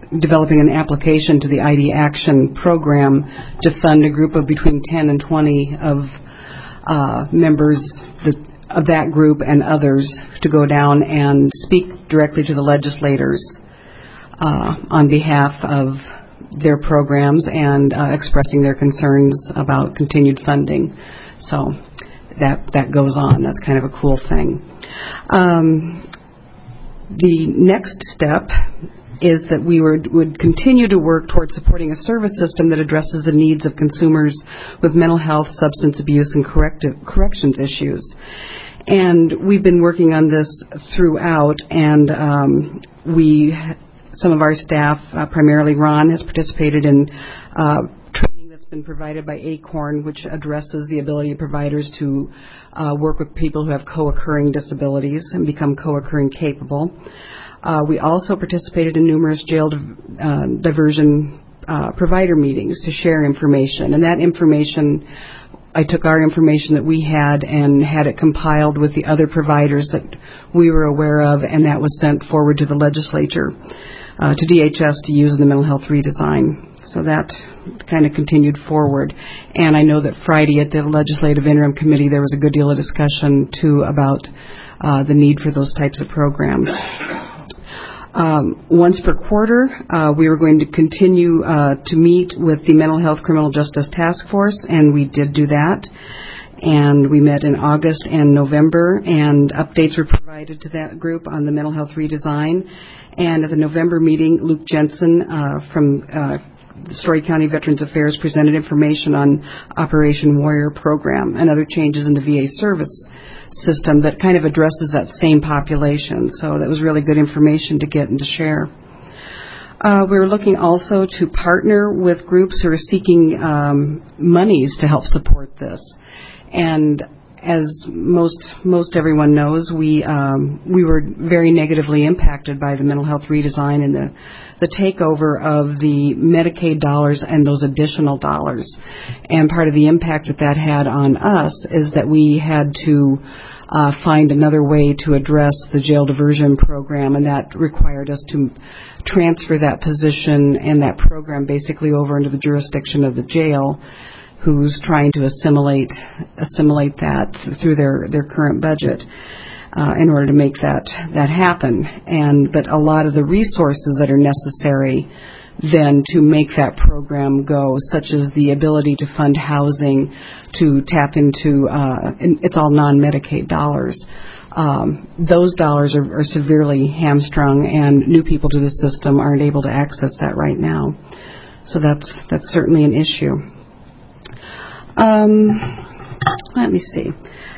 developing an application to the I D Action program to fund a group of between ten and twenty of uh, members that, of that group and others to go down and speak directly to the legislators uh, on behalf of their programs and uh, expressing their concerns about continued funding. So that that goes on. That's kind of a cool thing. Um, the next step is that we would, would continue to work towards supporting a service system that addresses the needs of consumers with mental health, substance abuse, and corrective, corrections issues. And we've been working on this throughout, and um, we, some of our staff, uh, primarily Ron, has participated in uh, training that's been provided by ACORN, which addresses the ability of providers to uh, work with people who have co-occurring disabilities and become co-occurring capable. Uh, we also participated in numerous jail div- uh, diversion uh, provider meetings to share information. And that information, I took our information that we had and had it compiled with the other providers that we were aware of, and that was sent forward to the legislature, uh, to D H S to use in the mental health redesign. So that kind of continued forward. And I know that Friday at the Legislative Interim Committee there was a good deal of discussion, too, about uh, the need for those types of programs. Um, once per quarter, uh, we were going to continue uh, to meet with the Mental Health Criminal Justice Task Force, and we did do that. And we met in August and November, and updates were provided to that group on the mental health redesign. And at the November meeting, Luke Jensen uh, from uh, the Story County Veterans Affairs presented information on Operation Warrior program and other changes in the V A service system that kind of addresses that same population. So that was really good information to get and to share. Uh, we were looking also to partner with groups who are seeking um, monies to help support this. And as most most everyone knows, we um, we were very negatively impacted by the mental health redesign and the the takeover of the Medicaid dollars and those additional dollars. And part of the impact that that had on us is that we had to uh, find another way to address the jail diversion program, and that required us to transfer that position and that program basically over into the jurisdiction of the jail, who's trying to assimilate assimilate that through their, their current budget uh, in order to make that that happen. And but a lot of the resources that are necessary then to make that program go, such as the ability to fund housing, to tap into, uh, it's all non-Medicaid dollars. Um, those dollars are, are severely hamstrung, and new people to the system aren't able to access that right now. So that's that's certainly an issue. Um, let me see.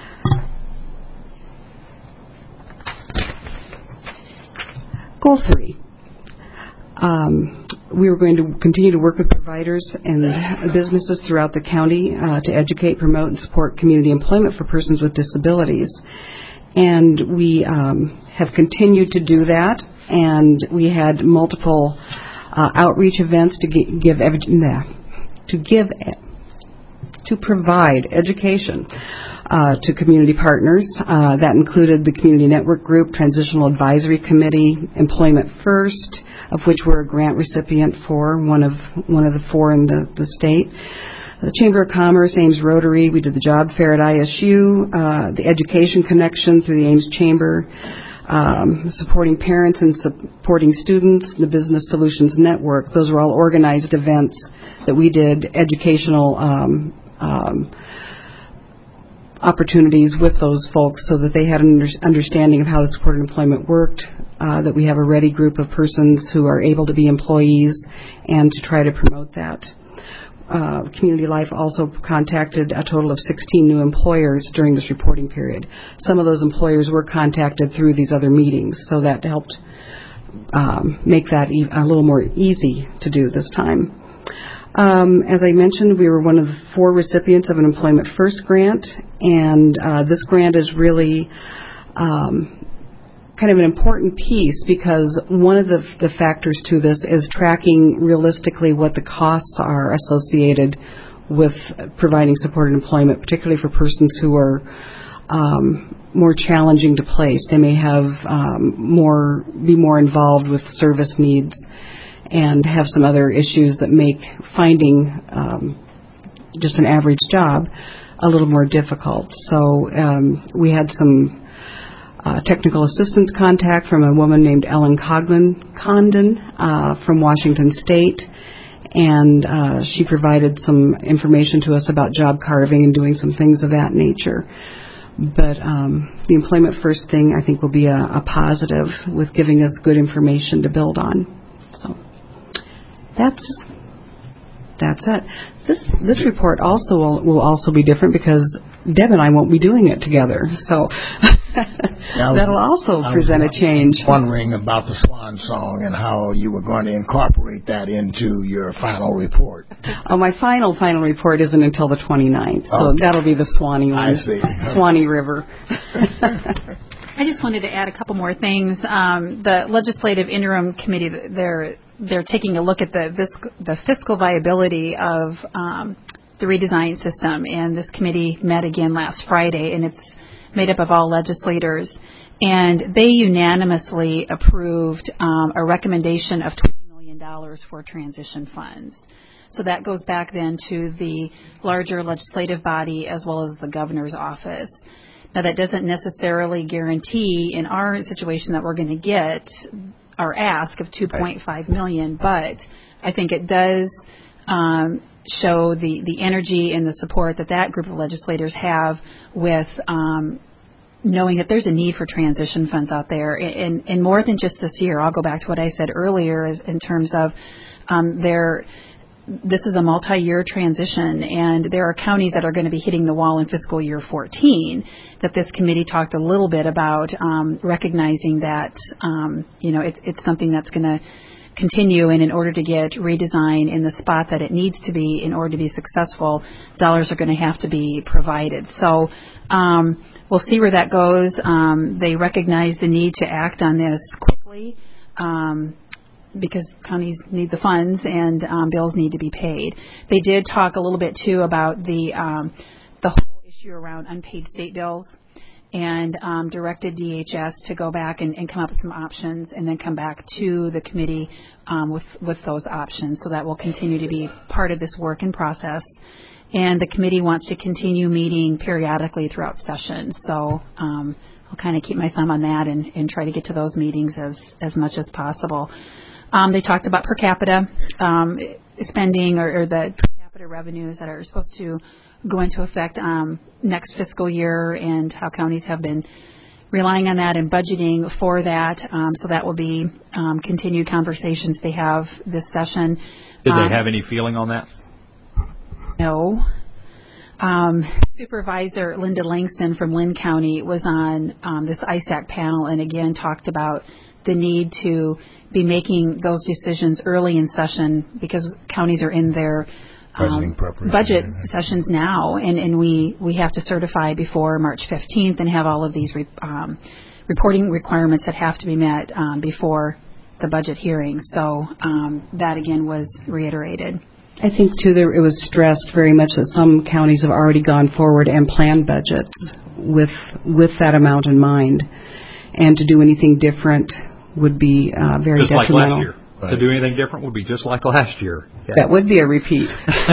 Goal three. Um, we were going to continue to work with providers and businesses throughout the county uh, to educate, promote, and support community employment for persons with disabilities. And we um, have continued to do that, and we had multiple uh, outreach events to gi- give ev- nah, to give to provide education uh, to community partners. Uh, that included the Community Network Group, Transitional Advisory Committee, Employment First, of which we're a grant recipient for, one of one of the four in the, the state. The Chamber of Commerce, Ames Rotary, we did the job fair at I S U, uh, the Education Connection through the Ames Chamber, um, supporting parents and supporting students, the Business Solutions Network. Those were all organized events that we did, educational um, um, opportunities with those folks so that they had an under- understanding of how the supported employment worked, uh, that we have a ready group of persons who are able to be employees, and to try to promote that. Uh, Community Life also contacted a total of sixteen new employers during this reporting period. Some of those employers were contacted through these other meetings, so that helped um, make that e- a little more easy to do this time. Um, as I mentioned, we were one of the four recipients of an Employment First grant, and uh, this grant is really um, kind of an important piece because one of the, the factors to this is tracking realistically what the costs are associated with providing supported employment, particularly for persons who are um, more challenging to place. They may have um, more be more involved with service needs and have some other issues that make finding um, just an average job a little more difficult. So um, we had some uh, technical assistance contact from a woman named Ellen Coglin, Condon uh, from Washington State, and uh, she provided some information to us about job carving and doing some things of that nature. But um, the Employment First thing, I think, will be a, a positive with giving us good information to build on. So that's that's it. This this report also will, will also be different because Deb and I won't be doing it together. So yeah, that'll also I present a change. Wondering about the swan song and how you were going to incorporate that into your final report. Oh, my final final report isn't until the twenty-ninth, so okay. That'll be the Swanee one. I see. Swanee River. I just wanted to add a couple more things. Um, the Legislative Interim Committee, they're they're taking a look at the fiscal, the fiscal viability of um, the redesign system, and this committee met again last Friday, and it's made up of all legislators, and they unanimously approved um, a recommendation of twenty million dollars for transition funds. So that goes back then to the larger legislative body as well as the governor's office. Now, that doesn't necessarily guarantee in our situation that we're going to get our ask of two point five million dollars, but I think it does um, show the, the energy and the support that that group of legislators have with um, knowing that there's a need for transition funds out there. And, and more than just this year, I'll go back to what I said earlier is in terms of um, their this is a multi-year transition, and there are counties that are going to be hitting the wall in fiscal year fourteen, that this committee talked a little bit about um, recognizing that, um, you know, it's, it's something that's going to continue, and in order to get redesign in the spot that it needs to be in order to be successful, dollars are going to have to be provided. So um, we'll see where that goes. Um, they recognize the need to act on this quickly. Um, because counties need the funds and um, bills need to be paid. They did talk a little bit, too, about the um, the whole issue around unpaid state bills and um, directed D H S to go back and, and come up with some options and then come back to the committee um, with, with those options. So that will continue to be part of this work in process. And the committee wants to continue meeting periodically throughout sessions. So um, I'll kind of keep my thumb on that and, and try to get to those meetings as, as much as possible. Um, they talked about per capita um, spending or, or the per capita revenues that are supposed to go into effect um, next fiscal year and how counties have been relying on that and budgeting for that. Um, so that will be um, continued conversations they have this session. Did um, they have any feeling on that? No. Um, Supervisor Linda Langston from Lynn County was on um, this I S A C panel and again talked about the need to be making those decisions early in session because counties are in their um, budget sessions now, and, and we, we have to certify before March fifteenth and have all of these re, um, reporting requirements that have to be met um, before the budget hearing. So um, that, again, was reiterated. I think, too, there, it was stressed very much that some counties have already gone forward and planned budgets with with that amount in mind, and to do anything different would be uh, very just detrimental. Like last year. Right. To do anything different would be just like last year. Yeah. That would be a repeat.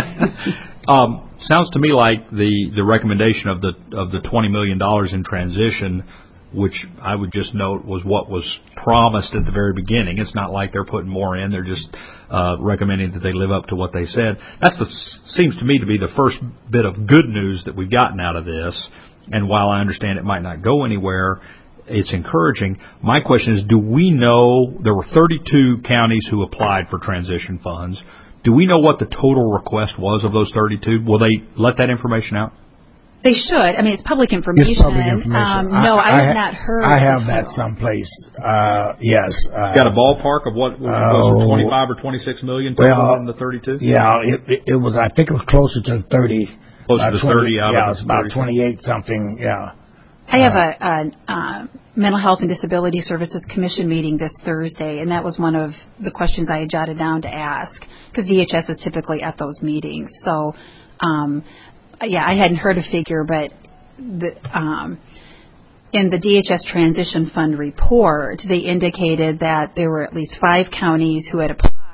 um, sounds to me like the, the recommendation of the of the twenty million dollars in transition, which I would just note was what was promised at the very beginning. It's not like they're putting more in. They're just uh, recommending that they live up to what they said. That's what seems to me to be the first bit of good news that we've gotten out of this. And while I understand it might not go anywhere, it's encouraging. My question is, do we know there were thirty-two counties who applied for transition funds? Do we know what the total request was of those thirty-two? Will they let that information out? They should. I mean, it's public information. It's public information. Um, no, I, I have not heard. I have that someplace. Uh, yes. Uh, Got a ballpark of what was, uh, was it twenty-five or twenty-six million total well, in the thirty-two? Yeah, it, it, it was. I think it was closer to thirty. Closer uh, to twenty, thirty out yeah, of it's about thirty. twenty-eight something. Yeah. I have a, a uh, Mental Health and Disability Services Commission meeting this Thursday, and that was one of the questions I had jotted down to ask, because D H S is typically at those meetings. So, um, yeah, I hadn't heard a figure, but the, um, in the D H S Transition Fund report, they indicated that there were at least five counties who had applied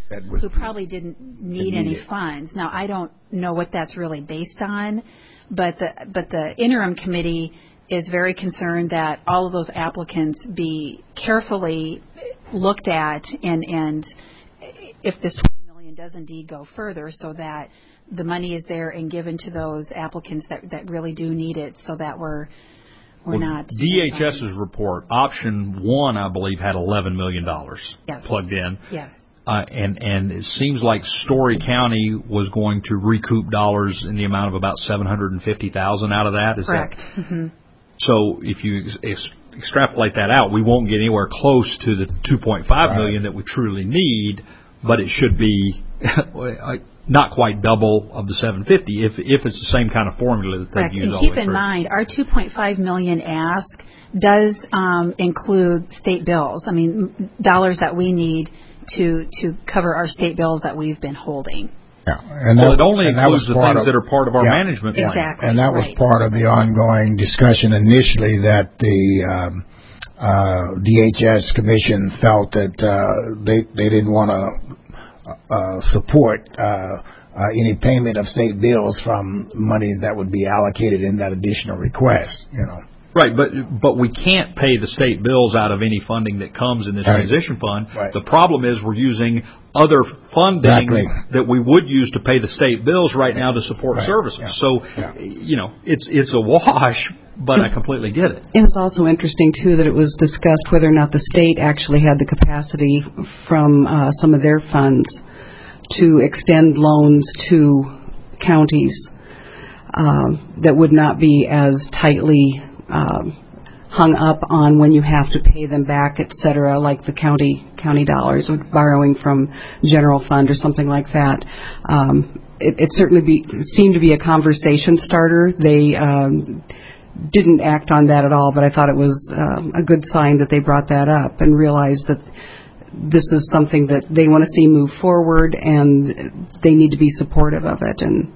That was- who probably didn't need Didn't any need it. funds. Now, I don't know what that's really based on, but the but the interim committee is very concerned that all of those applicants be carefully looked at, and and if this twenty million dollars does indeed go further, so that the money is there and given to those applicants that that really do need it, so that we're we're Well, not. DHS's report, option one, I believe, had eleven million dollars Yes. plugged in. Yes. Uh, and, and it seems like Story County was going to recoup dollars in the amount of about seven hundred fifty thousand dollars out of that. Is Correct. That, Mm-hmm. so if you ex- ex- extrapolate that out, we won't get anywhere close to the two point five million dollars that we truly need, but it should be not quite double of the seven hundred fifty if if it's the same kind of formula that they've Correct. used And all keep the way in through. mind, our two point five million dollars ask does um, include state bills. I mean, m- dollars that we need to to cover our state bills that we've been holding. Yeah, and Well, that, it only and that includes was the part things of- that are part of our yeah, management plan. Exactly. And that was right. part of the ongoing discussion initially, that the um, uh, D H S Commission felt that uh, they they didn't want to uh, support uh, uh, any payment of state bills from monies that would be allocated in that additional request. You know. Right, but but we can't pay the state bills out of any funding that comes in this Right. transition fund. Right. The problem is we're using other funding Exactly. that we would use to pay the state bills right now to support Right. services. Yeah. So, Yeah. you know, it's it's a wash, but I completely get it. It was also interesting, too, that it was discussed whether or not the state actually had the capacity from uh, some of their funds to extend loans to counties um, that would not be as tightly um, hung up on when you have to pay them back, et cetera, like the county county dollars or borrowing from general fund or something like that. Um, it, it certainly be, seemed to be a conversation starter. They um, didn't act on that at all, but I thought it was um, a good sign that they brought that up and realized that this is something that they want to see move forward, and they need to be supportive of it and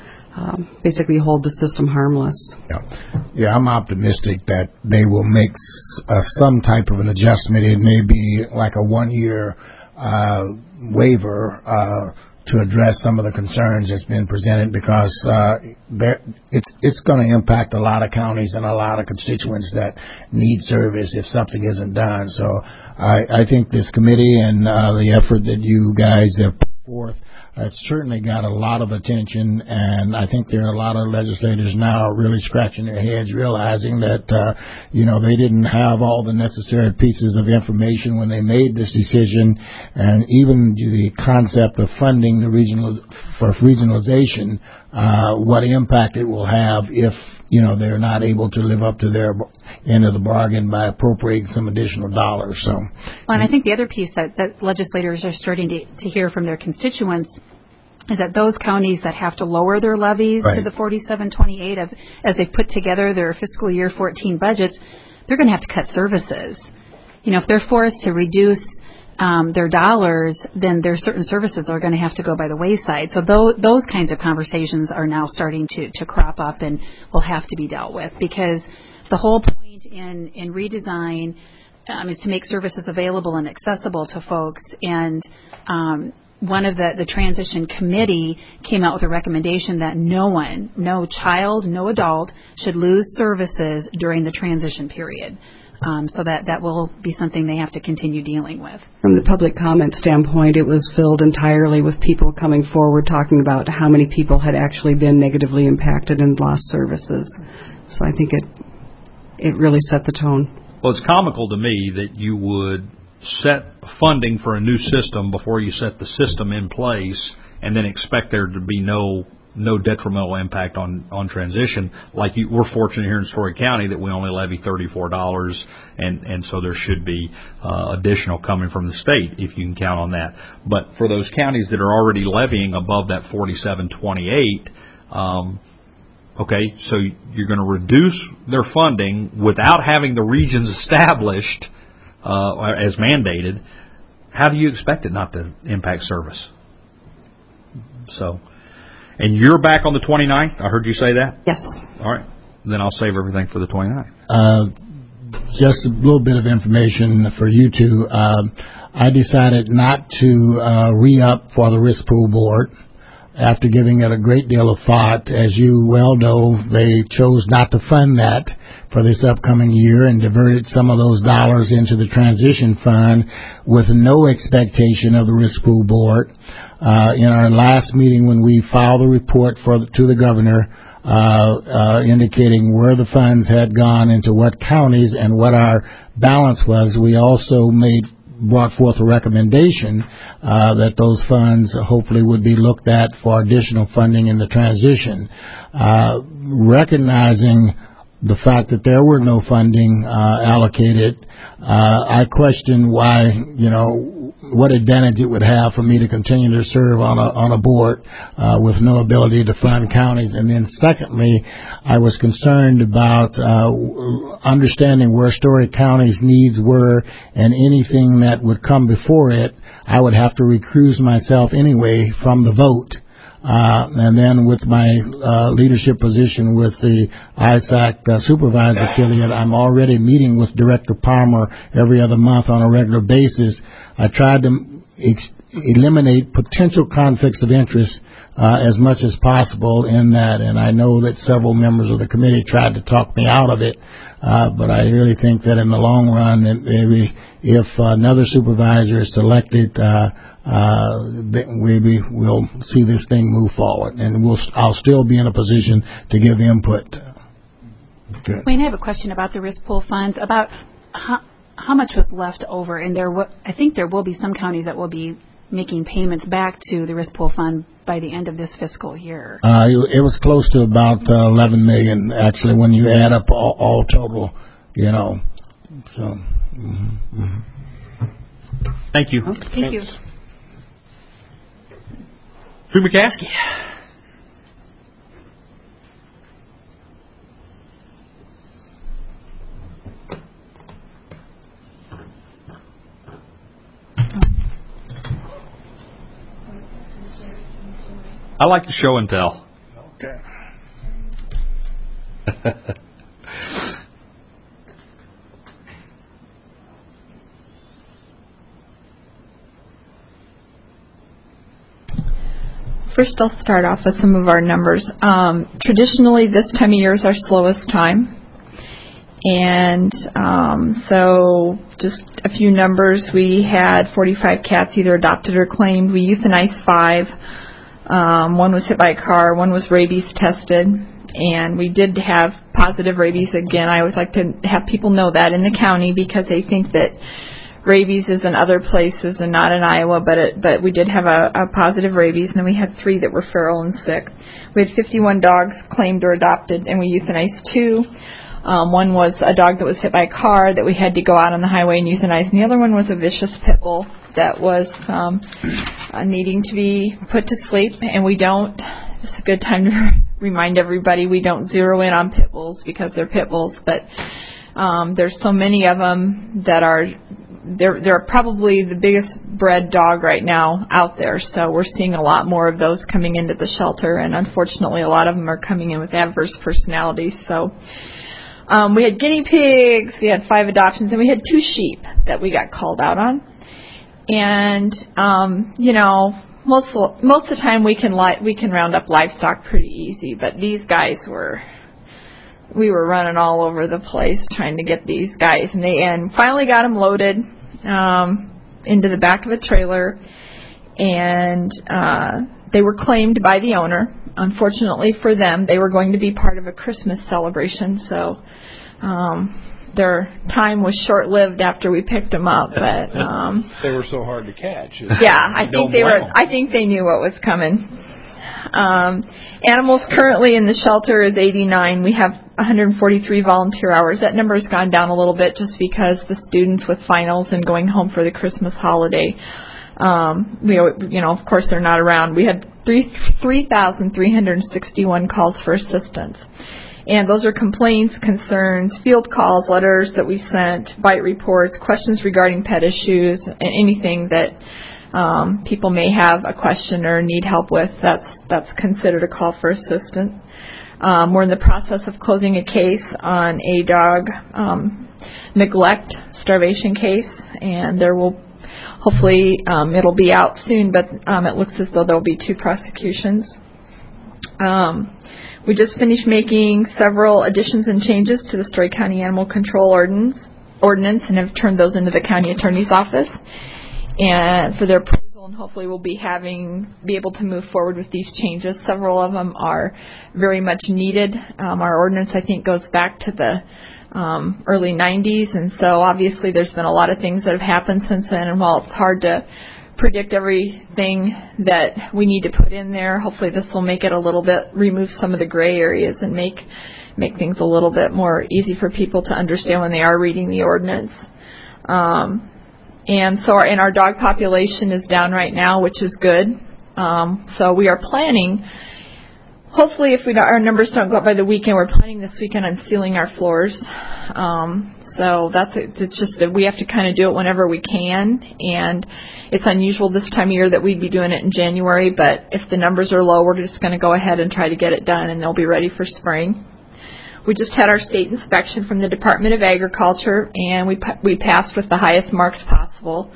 um, basically hold the system harmless. Yeah. yeah, I'm optimistic that they will make s- uh, some type of an adjustment. It may be like a one-year uh, waiver uh, to address some of the concerns that's been presented, because uh, there, it's it's going to impact a lot of counties and a lot of constituents that need service if something isn't done. So I, I think this committee and uh, the effort that you guys have put forth, it's certainly got a lot of attention, and I think there are a lot of legislators now really scratching their heads, realizing that, uh, you know, they didn't have all the necessary pieces of information when they made this decision, and even the concept of funding the regional for regionalization, uh, what impact it will have if, you know, they're not able to live up to their end of the bargain by appropriating some additional dollars. So, Well, and I think the other piece that, that legislators are starting to, to hear from their constituents is that those counties that have to lower their levies Right. to the forty-seven twenty-eight of, as they put together their fiscal year fourteen budgets, they're going to have to cut services. You know, if they're forced to reduce um, their dollars, then there's certain services are going to have to go by the wayside. So those, those kinds of conversations are now starting to, to crop up and will have to be dealt with, because the whole point in, in redesign um, is to make services available and accessible to folks. And um, one of the, the transition committee came out with a recommendation that no one, no child, no adult should lose services during the transition period. Um, so that, that will be something they have to continue dealing with. From the public comment standpoint, it was filled entirely with people coming forward talking about how many people had actually been negatively impacted and lost services. So I think it it really set the tone. Well, it's comical to me that you would set funding for a new system before you set the system in place and then expect there to be no no detrimental impact on, on transition. Like you, we're fortunate here in Story County that we only levy thirty-four dollars, and, and so there should be uh, additional coming from the state if you can count on that. But for those counties that are already levying above that forty-seven twenty-eight, um, okay, so you're going to reduce their funding without having the regions established uh, as mandated. How do you expect it not to impact service? So... And you're back on the twenty-ninth? I heard you say that? Yes. All right. Then I'll save everything for the twenty-ninth. Uh, just a little bit of information for you two. Um, I decided not to uh, re-up for the risk pool board after giving it a great deal of thought. As you well know, they chose not to fund that for this upcoming year and diverted some of those dollars into the transition fund with no expectation of the risk pool board. Uh, in our last meeting when we filed the report for the, to the governor, uh, uh, indicating where the funds had gone into what counties and what our balance was, we also made brought forth a recommendation uh, that those funds hopefully would be looked at for additional funding in the transition. Uh, recognizing the fact that there were no funding uh, allocated, uh, I question why, you know, what advantage it would have for me to continue to serve on a on a board uh, with no ability to fund counties. And then secondly, I was concerned about uh, understanding where Story County's needs were, and anything that would come before it, I would have to recuse myself anyway from the vote. Uh, and then with my uh, leadership position with the I S A C uh, supervisor affiliate, I'm already meeting with Director Palmer every other month on a regular basis. I tried to ex- eliminate potential conflicts of interest uh, as much as possible in that, and I know that several members of the committee tried to talk me out of it, uh, but I really think that in the long run, maybe if another supervisor is selected, uh, uh, maybe we'll see this thing move forward, and we'll, I'll still be in a position to give input. Okay. Wayne, I have a question about the risk pool funds, about how, how much was left over, and there, w- I think there will be some counties that will be making payments back to the risk pool fund by the end of this fiscal year. Uh, it, it was close to about uh, eleven million, actually, when you add up all, all total, you know. So. Mm-hmm, mm-hmm. Thank you. Okay, thank you. Drew McCaskey. I like the show and tell. Okay. First, I'll start off with some of our numbers. Um, traditionally, this time of year is our slowest time. And um, so just a few numbers. We had forty-five cats either adopted or claimed. We euthanized five. Um, one was hit by a car. One was rabies tested. And we did have positive rabies. Again, I always like to have people know that in the county, because they think that rabies is in other places and not in Iowa, but it, but we did have a, a positive rabies, and then we had three that were feral and sick. We had fifty-one dogs claimed or adopted, and we euthanized two. Um, one was a dog that was hit by a car that we had to go out on the highway and euthanize, and the other one was a vicious pit bull that was um, uh, needing to be put to sleep. And we don't, it's a good time to remind everybody, we don't zero in on pit bulls because they're pit bulls, but um, there's so many of them that are, they're, they're probably the biggest bred dog right now out there, so we're seeing a lot more of those coming into the shelter, and unfortunately a lot of them are coming in with adverse personalities. So Um, we had guinea pigs, we had five adoptions, and we had two sheep that we got called out on. And, um, you know, most most of the time we can li- we can round up livestock pretty easy, but these guys were, we were running all over the place trying to get these guys. And they and finally got them loaded um, into the back of a trailer, and uh, they were claimed by the owner. Unfortunately for them, they were going to be part of a Christmas celebration, so um, their time was short-lived after we picked them up. But um, they were so hard to catch. Yeah, I think they were. I think they knew what was coming. Um, animals currently in the shelter is eighty-nine. We have one hundred forty-three volunteer hours. That number has gone down a little bit just because the students with finals and going home for the Christmas holiday. Um, we, you know, of course, they're not around. We had three thousand three hundred sixty-one calls for assistance. And those are complaints, concerns, field calls, letters that we sent, bite reports, questions regarding pet issues, and anything that um, people may have a question or need help with. That's that's considered a call for assistance. Um, we're in the process of closing a case on a dog um, neglect starvation case, and there will hopefully um, it'll be out soon, but um, it looks as though there will be two prosecutions. Um, we just finished making several additions and changes to the Story County Animal Control Ordinance, ordinance and have turned those into the county attorney's office and for their approval, and hopefully we'll be having be able to move forward with these changes. Several of them are very much needed. Um, our ordinance, I think, goes back to the um, early nineties, and so obviously there's been a lot of things that have happened since then, and while it's hard to predict everything that we need to put in there, hopefully this will make it a little bit, remove some of the gray areas and make make things a little bit more easy for people to understand when they are reading the ordinance. Um, and so our, and our dog population is down right now, which is good. Um, so we are planning, hopefully if we don't, our numbers don't go up by the weekend, we're planning this weekend on sealing our floors. Um, so that's it's just that we have to kind of do it whenever we can, and it's unusual this time of year that we'd be doing it in January, but if the numbers are low, we're just going to go ahead and try to get it done, and they'll be ready for spring. We just had our state inspection from the Department of Agriculture, and we we passed with the highest marks possible.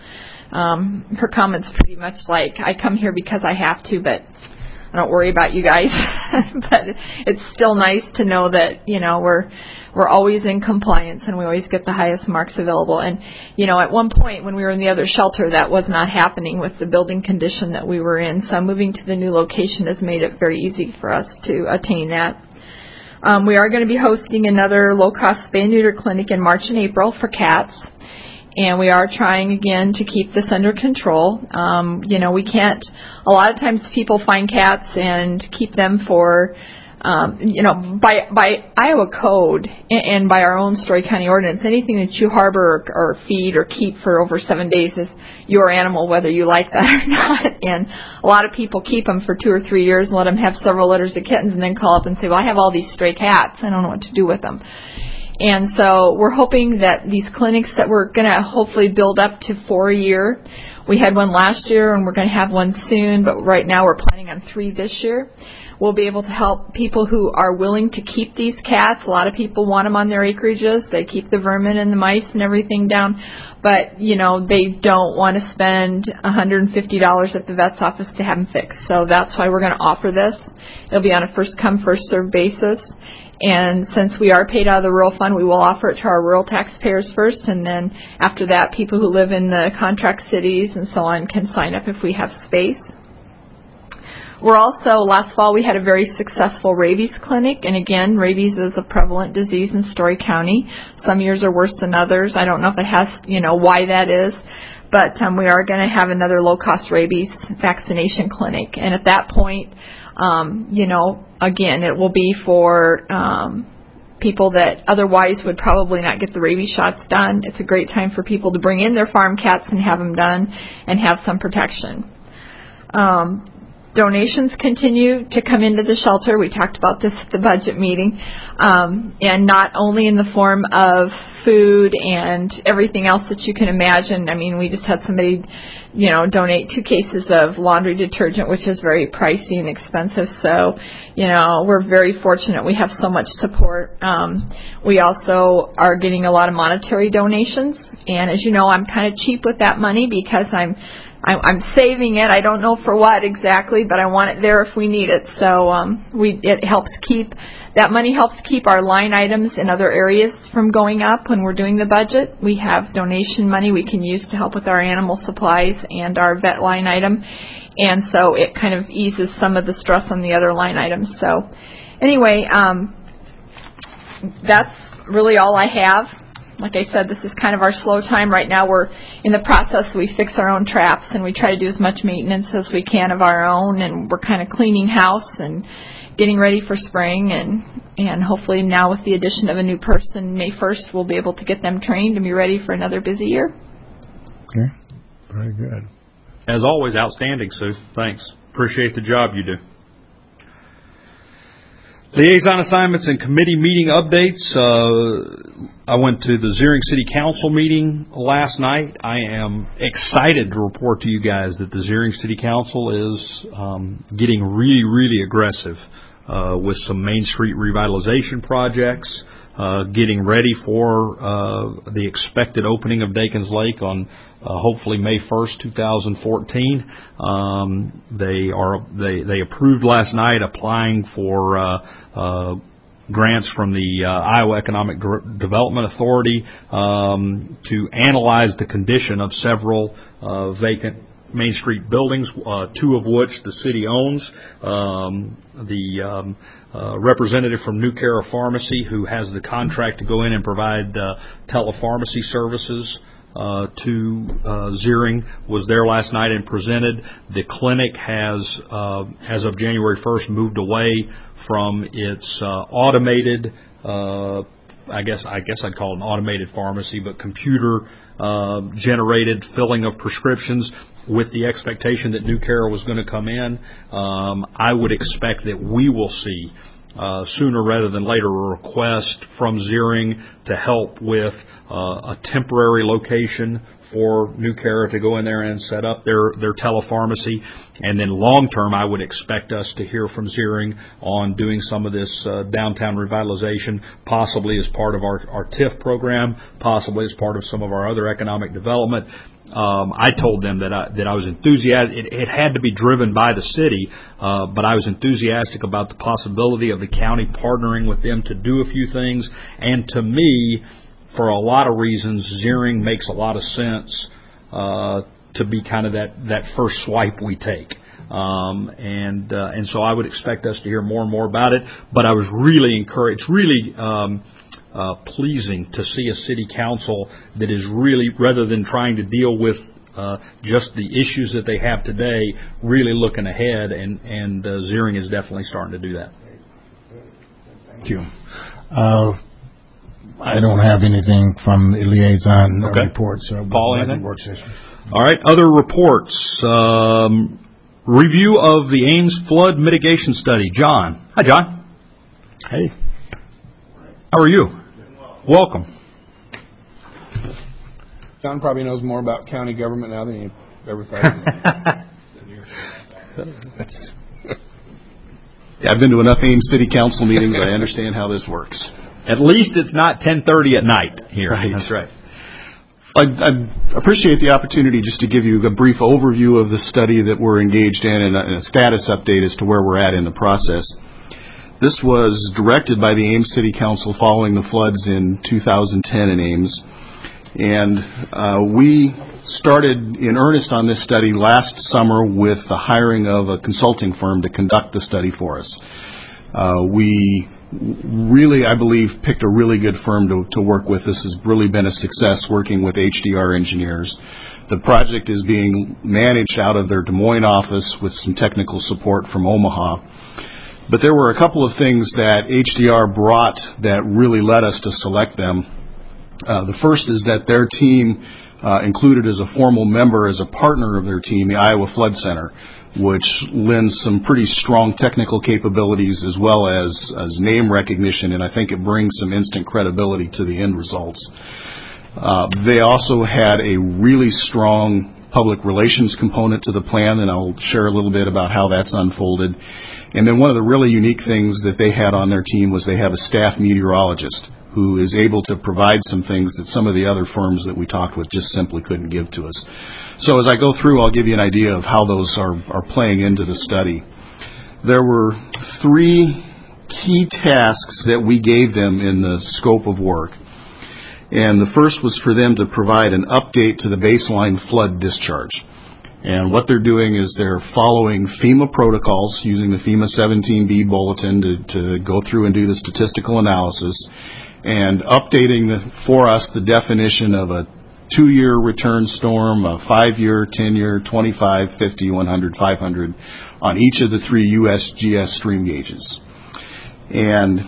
Um, her comment's pretty much like, I come here because I have to, but I don't worry about you guys. But it's still nice to know that, you know, we're we're always in compliance and we always get the highest marks available. And, you know, at one point when we were in the other shelter, that was not happening with the building condition that we were in. So moving to the new location has made it very easy for us to attain that. Um, we are going to be hosting another low-cost spay and neuter clinic in March and April for cats. And we are trying, again, to keep this under control. Um, you know, we can't, a lot of times people find cats and keep them for, um, you know, by by Iowa code and, and by our own Story County ordinance, anything that you harbor or, or feed or keep for over seven days is your animal, whether you like that or not. And a lot of people keep them for two or three years and let them have several litters of kittens and then call up and say, well, I have all these stray cats. I don't know what to do with them. And so we're hoping that these clinics that we're going to hopefully build up to four a year. We had one last year and we're going to have one soon, but right now we're planning on three this year. We'll be able to help people who are willing to keep these cats. A lot of people want them on their acreages. They keep the vermin and the mice and everything down, but, you know, they don't want to spend one hundred fifty dollars at the vet's office to have them fixed. So that's why we're going to offer this. It'll be on a first-come, first-served basis. And since we are paid out of the rural fund, we will offer it to our rural taxpayers first, and then after that, people who live in the contract cities and so on can sign up if we have space. We're also, last fall, we had a very successful rabies clinic, and again, rabies is a prevalent disease in Story County. Some years are worse than others. I don't know if it has, you know, why that is, but um, we are going to have another low-cost rabies vaccination clinic, and at that point, Um, you know, again, it will be for um, people that otherwise would probably not get the rabies shots done. It's a great time for people to bring in their farm cats and have them done and have some protection. Um, donations continue to come into the shelter. We talked about this at the budget meeting, um, and not only in the form of food and everything else that you can imagine. I mean, we just had somebody, you know, donate two cases of laundry detergent, which is very pricey and expensive. So, you know, we're very fortunate we have so much support. Um, we also are getting a lot of monetary donations. And as you know, I'm kind of cheap with that money because I'm I'm saving it. I don't know for what exactly, but I want it there if we need it. So um, we it helps keep, that money helps keep our line items in other areas from going up when we're doing the budget. We have donation money we can use to help with our animal supplies and our vet line item. And so it kind of eases some of the stress on the other line items. So anyway, um, that's really all I have. Like I said, this is kind of our slow time. Right now we're in the process. We fix our own traps and we try to do as much maintenance as we can of our own, and we're kind of cleaning house and getting ready for spring, and, and hopefully now with the addition of a new person May first, we'll be able to get them trained and be ready for another busy year. Okay, very good. As always, outstanding, Sue. Thanks. Appreciate the job you do. Liaison assignments and committee meeting updates. Uh, I went to the Zering City Council meeting last night. I am excited to report to you guys that the Zering City Council is um, getting really, really aggressive uh, with some Main Street revitalization projects, uh, getting ready for uh, the expected opening of Dakins Lake on uh, hopefully May first, two thousand fourteen. Um, they are they they approved last night applying for uh, uh, grants from the uh, Iowa Economic Development Authority um, to analyze the condition of several uh, vacant Main Street buildings, uh, two of which the city owns. Um, the um, uh, representative from New Cara Pharmacy, who has the contract to go in and provide uh, telepharmacy services uh, to uh, Ziering, was there last night and presented. The clinic has, uh, as of January first, moved away from its uh, automated, uh, I guess I guess I'd call it an automated pharmacy, but computer uh, generated filling of prescriptions, with the expectation that New Cara was going to come in. Um, I would expect that we will see uh, sooner rather than later a request from Ziering to help with uh, a temporary location for New Cara to go in there and set up their, their telepharmacy. And then long term, I would expect us to hear from Ziering on doing some of this uh, downtown revitalization, possibly as part of our, our T I F program, possibly as part of some of our other economic development. Um, I told them that I, that I was enthusiastic. It, it had to be driven by the city, uh, but I was enthusiastic about the possibility of the county partnering with them to do a few things. And to me, for a lot of reasons, Ziering makes a lot of sense uh, to be kind of that, that first swipe we take. Um, and uh, and so I would expect us to hear more and more about it. But I was really encouraged, really um, uh, pleasing to see a city council that is really, rather than trying to deal with uh, just the issues that they have today, really looking ahead. And, and uh, Ziering is definitely starting to do that. Thank you. Uh, I don't have anything from the liaison okay. report, so Paul, we'll anything? Work session. All right, other reports. Um, review of the Ames flood mitigation study. John. Hi, John. Hey. How are you? Welcome. John probably knows more about county government now than he ever thought. That's, yeah, I've been to enough Ames City Council meetings. I understand how this works. At least it's not ten thirty at night here. Right. That's right. I, I appreciate the opportunity just to give you a brief overview of the study that we're engaged in and a, and a status update as to where we're at in the process. This was directed by the Ames City Council following the floods in two thousand ten in Ames. And uh, we started in earnest on this study last summer with the hiring of a consulting firm to conduct the study for us. Uh, we really, I believe, picked a really good firm to, to work with. This has really been a success working with H D R engineers. The project is being managed out of their Des Moines office with some technical support from Omaha. But there were a couple of things that H D R brought that really led us to select them. Uh, the first is that their team uh, included as a formal member, as a partner of their team, the Iowa Flood Center, which lends some pretty strong technical capabilities as well as, as name recognition, and I think it brings some instant credibility to the end results. Uh, they also had a really strong public relations component to the plan, and I'll share a little bit about how that's unfolded. And then one of the really unique things that they had on their team was they have a staff meteorologist who is able to provide some things that some of the other firms that we talked with just simply couldn't give to us. So as I go through, I'll give you an idea of how those are, are playing into the study. There were three key tasks that we gave them in the scope of work. And the first was for them to provide an update to the baseline flood discharge. And what they're doing is they're following FEMA protocols, using the FEMA seventeen B bulletin to, to go through and do the statistical analysis, and updating the, for us the definition of a two-year return storm, a five-year, ten-year, twenty-five, fifty, one hundred, five hundred on each of the three U S G S stream gauges. And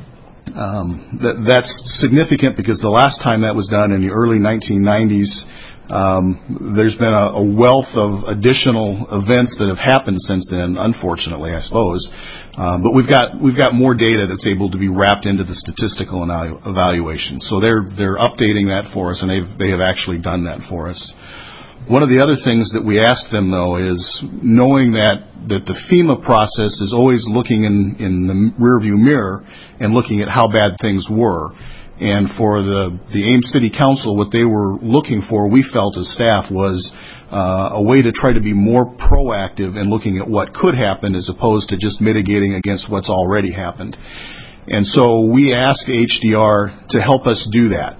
um, th- that's significant because the last time that was done in the early nineteen nineties, Um, there's been a, a wealth of additional events that have happened since then, unfortunately, I suppose. Um, but we've got we've got more data that's able to be wrapped into the statistical evaluation. So they're they're updating that for us, and they've they have actually done that for us. One of the other things that we ask them, though, is knowing that, that the FEMA process is always looking in, in the rearview mirror and looking at how bad things were. And for the, the Ames City Council, what they were looking for, we felt as staff, was uh, a way to try to be more proactive in looking at what could happen as opposed to just mitigating against what's already happened. And so we asked H D R to help us do that.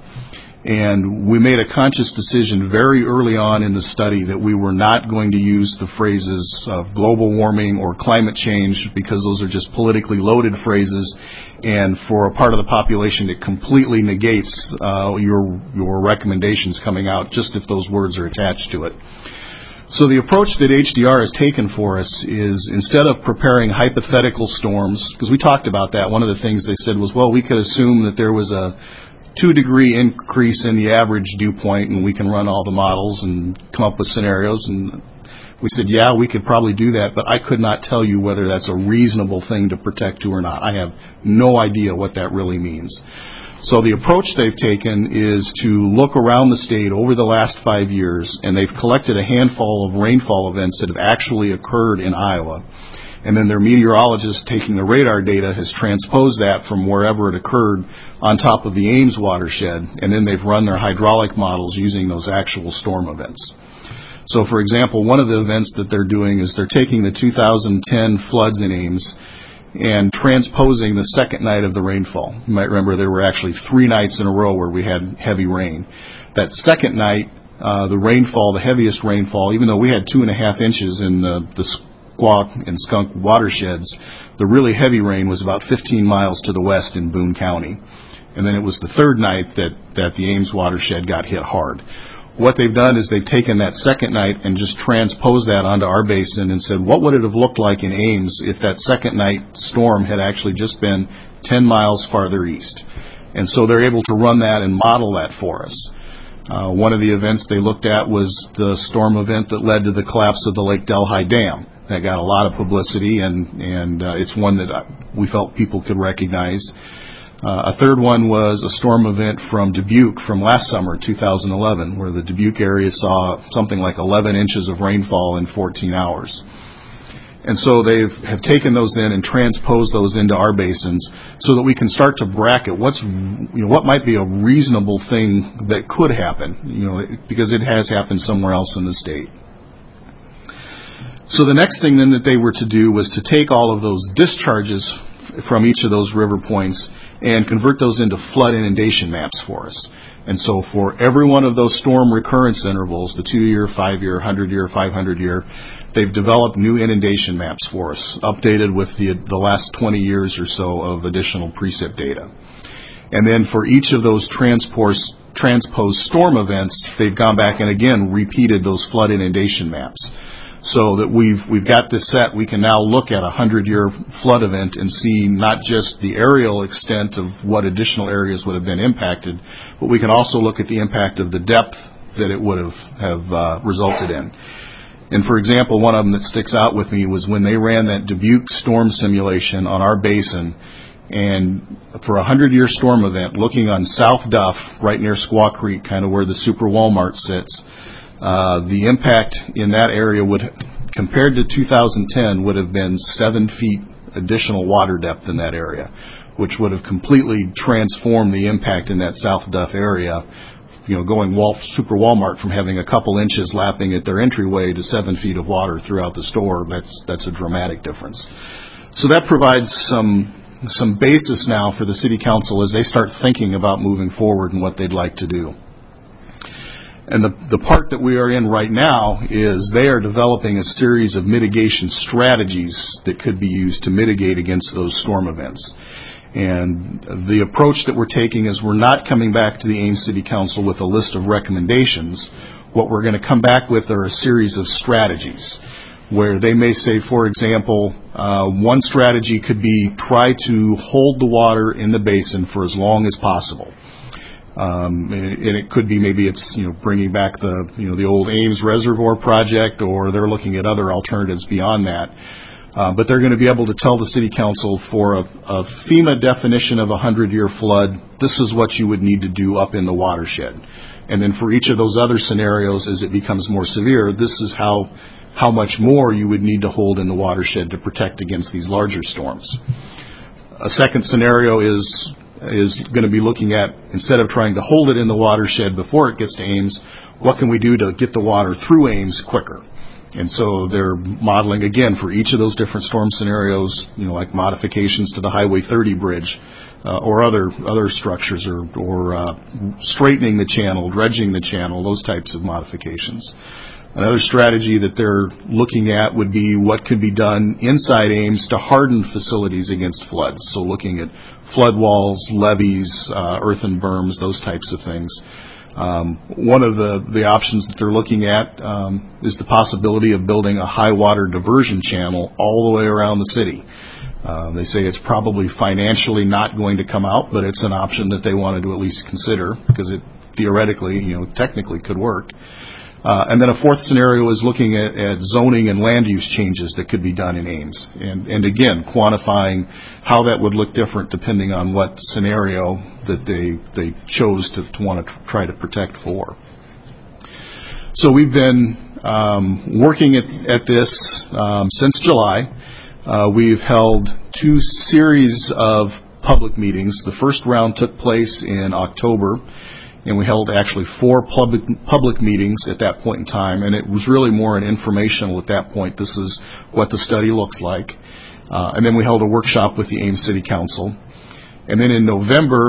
And we made a conscious decision very early on in the study that we were not going to use the phrases of global warming or climate change, because those are just politically loaded phrases, and for a part of the population it completely negates uh, your, your recommendations coming out just if those words are attached to it. So the approach that H D R has taken for us is, instead of preparing hypothetical storms, because we talked about that, one of the things they said was, well, we could assume that there was a two-degree increase in the average dew point, and we can run all the models and come up with scenarios. And we said, yeah, we could probably do that, but I could not tell you whether that's a reasonable thing to protect to or not. I have no idea what that really means. So the approach they've taken is to look around the state over the last five years, and they've collected a handful of rainfall events that have actually occurred in Iowa. And then their meteorologist, taking the radar data, has transposed that from wherever it occurred on top of the Ames watershed, and then they've run their hydraulic models using those actual storm events. So, for example, one of the events that they're doing is they're taking the two thousand ten floods in Ames and transposing the second night of the rainfall. You might remember there were actually three nights in a row where we had heavy rain. That second night, uh, the rainfall, the heaviest rainfall, even though we had two and a half inches in the, the Squaw and Skunk watersheds, the really heavy rain was about fifteen miles to the west in Boone County. And then it was the third night that, that the Ames watershed got hit hard. What they've done is they've taken that second night and just transposed that onto our basin and said, what would it have looked like in Ames if that second night storm had actually just been ten miles farther east? And so they're able to run that and model that for us. Uh, one of the events they looked at was the storm event that led to the collapse of the Lake Delhi Dam. That got a lot of publicity, and, and uh, it's one that we felt people could recognize. Uh, a third one was a storm event from Dubuque from last summer, two thousand eleven, where the Dubuque area saw something like eleven inches of rainfall in fourteen hours. And so they have taken those in and transposed those into our basins so that we can start to bracket what's, you know, what might be a reasonable thing that could happen, you know, because it has happened somewhere else in the state. So the next thing then that they were to do was to take all of those discharges from each of those river points and convert those into flood inundation maps for us. And so for every one of those storm recurrence intervals, the two-year, five-year, hundred-year, five hundred-year, they've developed new inundation maps for us, updated with the, the last twenty years or so of additional precip data. And then for each of those transpose, transposed storm events, they've gone back and again repeated those flood inundation maps. So that we've we've got this set, we can now look at a hundred-year flood event and see not just the aerial extent of what additional areas would have been impacted, but we can also look at the impact of the depth that it would have, have uh, resulted in. And for example, one of them that sticks out with me was when they ran that Dubuque storm simulation on our basin, and for a hundred-year storm event, looking on South Duff, right near Squaw Creek, kind of where the Super Walmart sits, Uh, the impact in that area would, compared to two thousand ten, would have been seven feet additional water depth in that area, which would have completely transformed the impact in that South Duff area, you know, going Wal- Super Walmart from having a couple inches lapping at their entryway to seven feet of water throughout the store. That's, that's a dramatic difference. So that provides some, some basis now for the City Council as they start thinking about moving forward and what they'd like to do. And the, the part that we are in right now is they are developing a series of mitigation strategies that could be used to mitigate against those storm events. And the approach that we're taking is we're not coming back to the Ames City Council with a list of recommendations. What we're going to come back with are a series of strategies where they may say, for example, uh, one strategy could be try to hold the water in the basin for as long as possible. Um, and, and it could be maybe it's, you know, bringing back the, you know, the old Ames Reservoir project, or they're looking at other alternatives beyond that. Uh, but they're going to be able to tell the City Council for a, a FEMA definition of a hundred-year flood, this is what you would need to do up in the watershed. And then for each of those other scenarios, as it becomes more severe, this is how how much more you would need to hold in the watershed to protect against these larger storms. A second scenario is is going to be looking at, instead of trying to hold it in the watershed before it gets to Ames, what can we do to get the water through Ames quicker? And so they're modeling, again, for each of those different storm scenarios, you know, like modifications to the Highway thirty bridge uh, or other other structures, or, or uh, straightening the channel, dredging the channel, those types of modifications. Another strategy that they're looking at would be what could be done inside Ames to harden facilities against floods. So looking at flood walls, levees, uh, earthen berms, those types of things. Um, one of the, the options that they're looking at um, is the possibility of building a high water diversion channel all the way around the city. Uh, they say it's probably financially not going to come out, but it's an option that they wanted to at least consider, because it theoretically, you know, technically could work. Uh, and then a fourth scenario is looking at, at zoning and land use changes that could be done in Ames. And, and again, quantifying how that would look different depending on what scenario that they, they chose to, to want to try to protect for. So we've been um, working at, at this um, since July. Uh, we've held two series of public meetings. The first round took place in October, and we held actually four public public meetings at that point in time, and it was really more an informational at that point. This is what the study looks like. Uh, and then we held a workshop with the Ames City Council. And then in November,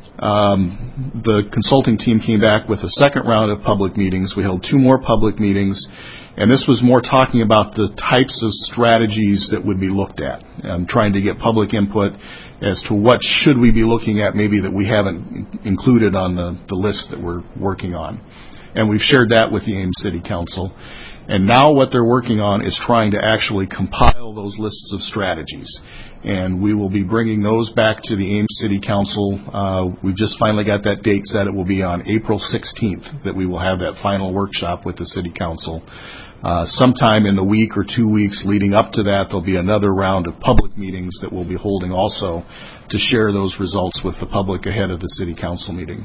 um, the consulting team came back with a second round of public meetings. We held two more public meetings, and this was more talking about the types of strategies that would be looked at, and trying to get public input as to what should we be looking at maybe that we haven't included on the, the list that we're working on. And we've shared that with the Ames City Council. And now what they're working on is trying to actually compile those lists of strategies. And we will be bringing those back to the Ames City Council. Uh, we've just finally got that date set. It will be on April sixteenth that we will have that final workshop with the City Council. Uh, sometime in the week or two weeks leading up to that, there'll be another round of public meetings that we'll be holding also to share those results with the public ahead of the City Council meeting.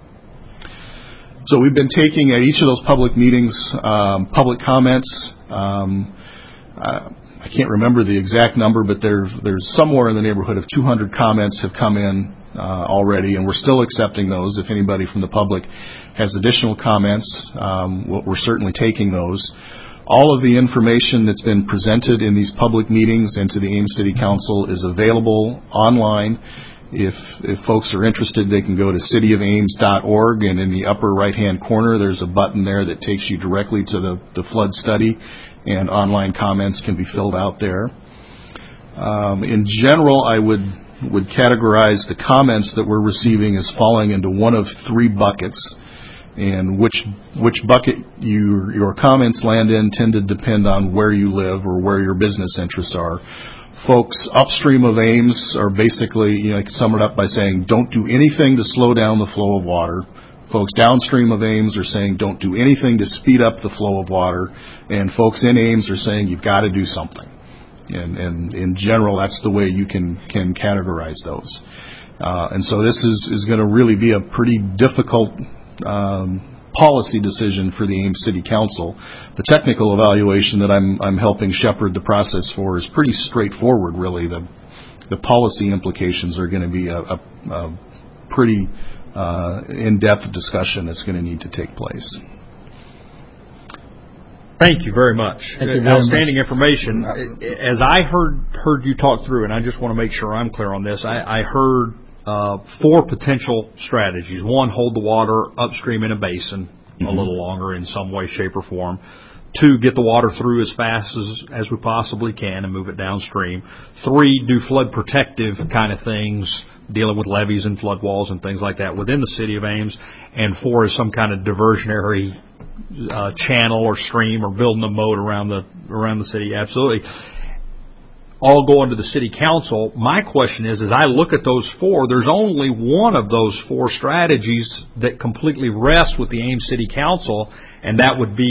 So we've been taking at each of those public meetings um, public comments. Um, uh, I can't remember the exact number, but there, there's somewhere in the neighborhood of two hundred comments have come in uh, already, and we're still accepting those. If anybody from the public has additional comments, um, we're certainly taking those. All of the information that's been presented in these public meetings and to the Ames City Council is available online. If, if folks are interested, they can go to city of ames dot org, and in the upper right-hand corner, there's a button there that takes you directly to the, the flood study, and online comments can be filled out there. Um, in general, I would, would categorize the comments that we're receiving as falling into one of three buckets. And which which bucket you, your comments land in tend to depend on where you live or where your business interests are. Folks upstream of Ames are basically, you know, I can sum it up by saying, don't do anything to slow down the flow of water. Folks downstream of Ames are saying, don't do anything to speed up the flow of water. And folks in Ames are saying, you've got to do something. And, and in general, that's the way you can, can categorize those. Uh, and so this is, is going to really be a pretty difficult Um, policy decision for the Ames City Council. The technical evaluation that I'm, I'm helping shepherd the process for is pretty straightforward, really. The, the policy implications are going to be a, a, a pretty uh, in-depth discussion that's going to need to take place. Thank you very much. Thank you very Outstanding much. information. As I heard heard you talk through, and I just want to make sure I'm clear on this, I, I heard Uh, four potential strategies. One, hold the water upstream in a basin mm-hmm. a little longer in some way, shape, or form. Two, get the water through as fast as, as we possibly can and move it downstream. Three, do flood protective kind of things, dealing with levees and flood walls and things like that within the city of Ames. And four is some kind of diversionary uh, channel or stream or building a moat around the around the city. Absolutely. All going to the City Council. My question is, as I look at those four, there's only one of those four strategies that completely rests with the Ames City Council, and that would be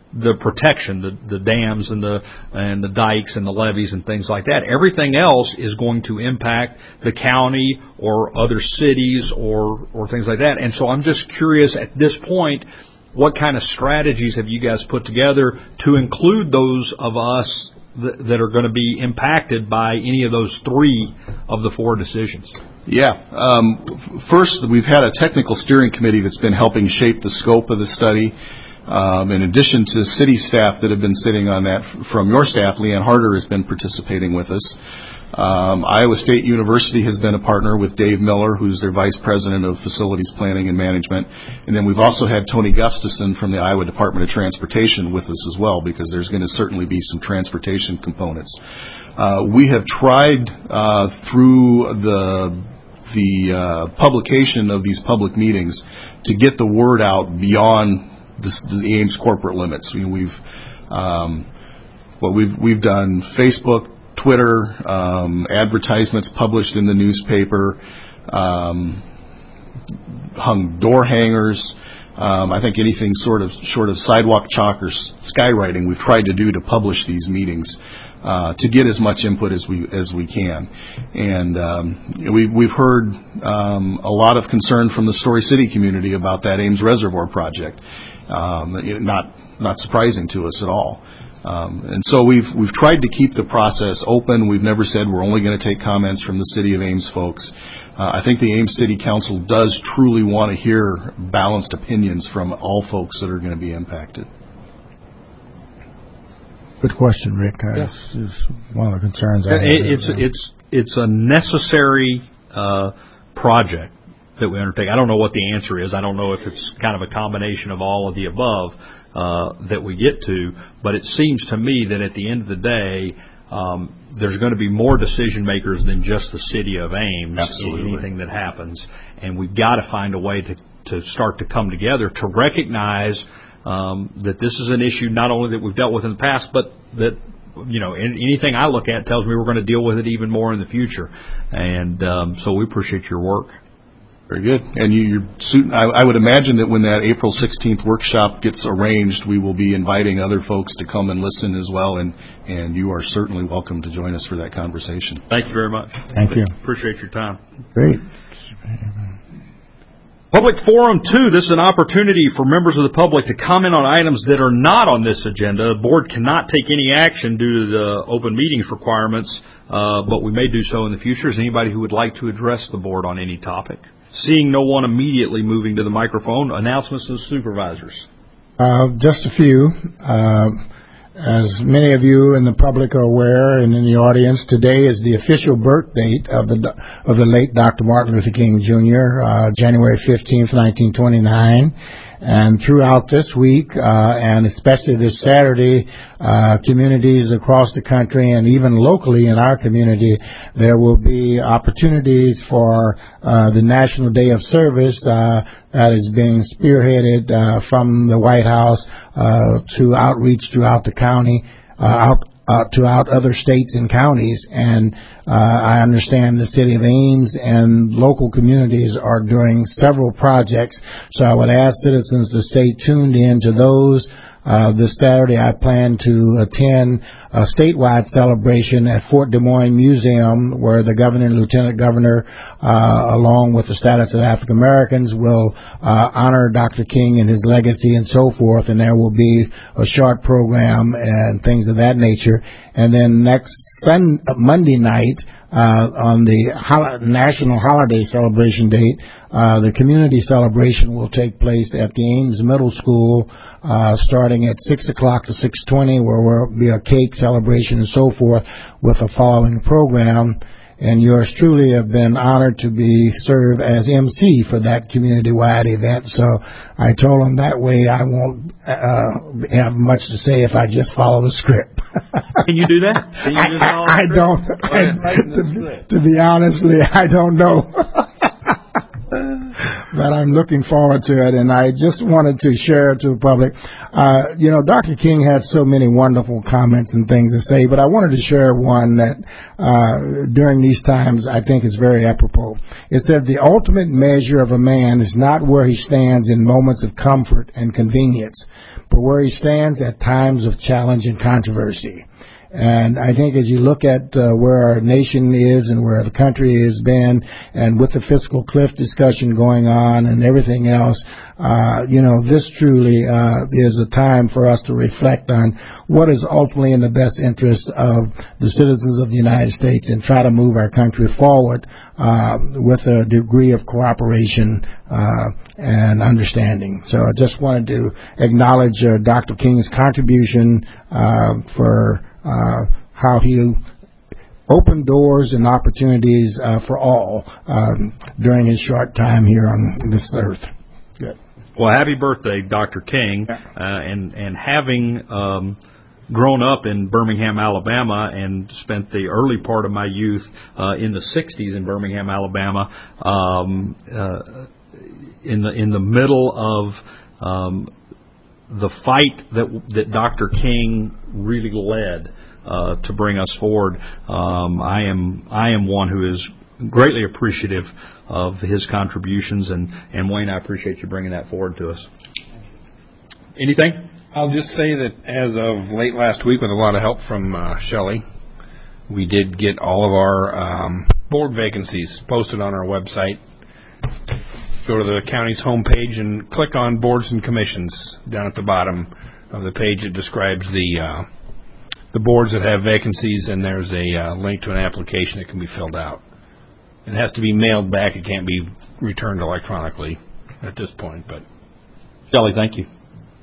the protection, the, the dams and the and the dikes and the levees and things like that. Everything else is going to impact the county or other cities or or things like that. And so I'm just curious at this point, what kind of strategies have you guys put together to include those of us that, that are going to be impacted by any of those three of the four decisions? Yeah. Um, first, we've had a technical steering committee that's been helping shape the scope of the study. Um, in addition to city staff that have been sitting on that from your staff, Leanne Harder has been participating with us. Um, Iowa State University has been a partner with Dave Miller, who's their Vice President of Facilities Planning and Management. And then we've also had Tony Gustafson from the Iowa Department of Transportation with us as well, because there's going to certainly be some transportation components. Uh, we have tried uh, through the the uh, publication of these public meetings to get the word out beyond the, the Ames corporate limits. I mean, we've um, well, we've we've done Facebook, Twitter, um, advertisements published in the newspaper, um, hung door hangers. Um, I think anything sort of short of sidewalk chalk or skywriting we've tried to do to publish these meetings uh, to get as much input as we as we can. And um, we, we've heard um, a lot of concern from the Story City community about that Ames Reservoir project. Um, not not surprising to us at all. Um, and so we've we've tried to keep the process open. We've never said we're only going to take comments from the City of Ames folks. Uh, I think the Ames City Council does truly want to hear balanced opinions from all folks that are going to be impacted. Good question, Rick. Uh, Yeah. it's, it's one of the concerns I have. It, it's it's it's a necessary uh, project that we undertake. I don't know what the answer is. I don't know if it's kind of a combination of all of the above uh, that we get to, but it seems to me that at the end of the day, um, there's going to be more decision makers than just the city of Ames Absolutely. in anything that happens, and we've got to find a way to, to start to come together to recognize um, that this is an issue not only that we've dealt with in the past, but that you know, anything I look at tells me we're going to deal with it even more in the future, and um, so we appreciate your work. Very good. And you, you're soon, I, I would imagine that when that April sixteenth workshop gets arranged, we will be inviting other folks to come and listen as well, and, and you are certainly welcome to join us for that conversation. Thank you very much. Thank you. Appreciate your time. Great. Public Forum two, this is an opportunity for members of the public to comment on items that are not on this agenda. The board cannot take any action due to the open meetings requirements, uh, but we may do so in the future. Is anybody who would like to address the board on any topic? Seeing no one immediately moving to the microphone, announcements of the supervisors. Uh, just a few. Uh, as many of you in the public are aware, and in the audience, today is the official birth date of the of the late Doctor Martin Luther King Junior, uh, January fifteenth, nineteen twenty-nine. And throughout this week, uh, and especially this Saturday, uh, communities across the country and even locally in our community, there will be opportunities for uh, the National Day of Service uh, that is being spearheaded uh, from the White House uh, to outreach throughout the county, uh, out Uh, throughout other states and counties, and uh, I understand the city of Ames and local communities are doing several projects, so I would ask citizens to stay tuned in to those. Uh, this Saturday I plan to attend a statewide celebration at Fort Des Moines Museum where the governor and lieutenant governor, uh, along with the status of African Americans, will uh, honor Doctor King and his legacy and so forth, and there will be a short program and things of that nature. And then next Sun- Monday night, uh, on the hol- national holiday celebration date, uh, the community celebration will take place at the Ames Middle School, uh, starting at six o'clock to six twenty, where there will be a cake celebration and so forth with a following program. And yours truly have been honored to be served as M C for that community-wide event. So I told them that way I won't uh, have much to say if I just follow the script. Can you do that? Can you just follow I, I the don't. script? I, to, to be honestly, I don't know. but I'm looking forward to it, and I just wanted to share it to the public. Uh, you know, Doctor King had so many wonderful comments and things to say, but I wanted to share one that uh, during these times I think is very apropos. It says, the ultimate measure of a man is not where he stands in moments of comfort and convenience, but where he stands at times of challenge and controversy. And I think as you look at uh, where our nation is and where the country has been, and with the fiscal cliff discussion going on and everything else, uh, you know, this truly uh, is a time for us to reflect on what is ultimately in the best interest of the citizens of the United States and try to move our country forward uh, with a degree of cooperation uh, and understanding. So I just wanted to acknowledge uh, Doctor King's contribution uh, for Uh, how he opened doors and opportunities uh, for all um, during his short time here on this earth. Good. Well, happy birthday, Doctor King, uh, and and having um, grown up in Birmingham, Alabama, and spent the early part of my youth uh, in the sixties in Birmingham, Alabama, um, uh, in the in the middle of um, the fight that that Doctor King really led uh, to bring us forward. Um, I am I am one who is greatly appreciative of his contributions, and, and Wayne, I appreciate you bringing that forward to us. Anything? I'll just say that as of late last week, with a lot of help from uh, Shelley, we did get all of our um, board vacancies posted on our website. Go to the county's homepage and click on boards and commissions. Down at the bottom of the page, it describes the uh, the boards that have vacancies, and there's a uh, link to an application that can be filled out. It has to be mailed back. It can't be returned electronically at this point. But Shelley, thank you.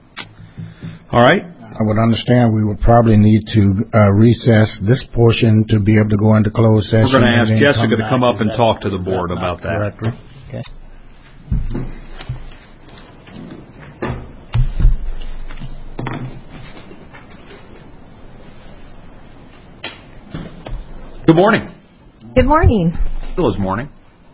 All right. I would understand we would probably need to uh, recess this portion to be able to go into closed session. We're going to ask and then Jessica come to come back. up and talk to the board about that. Correctly. Okay. Good morning. Good morning. Still is morning.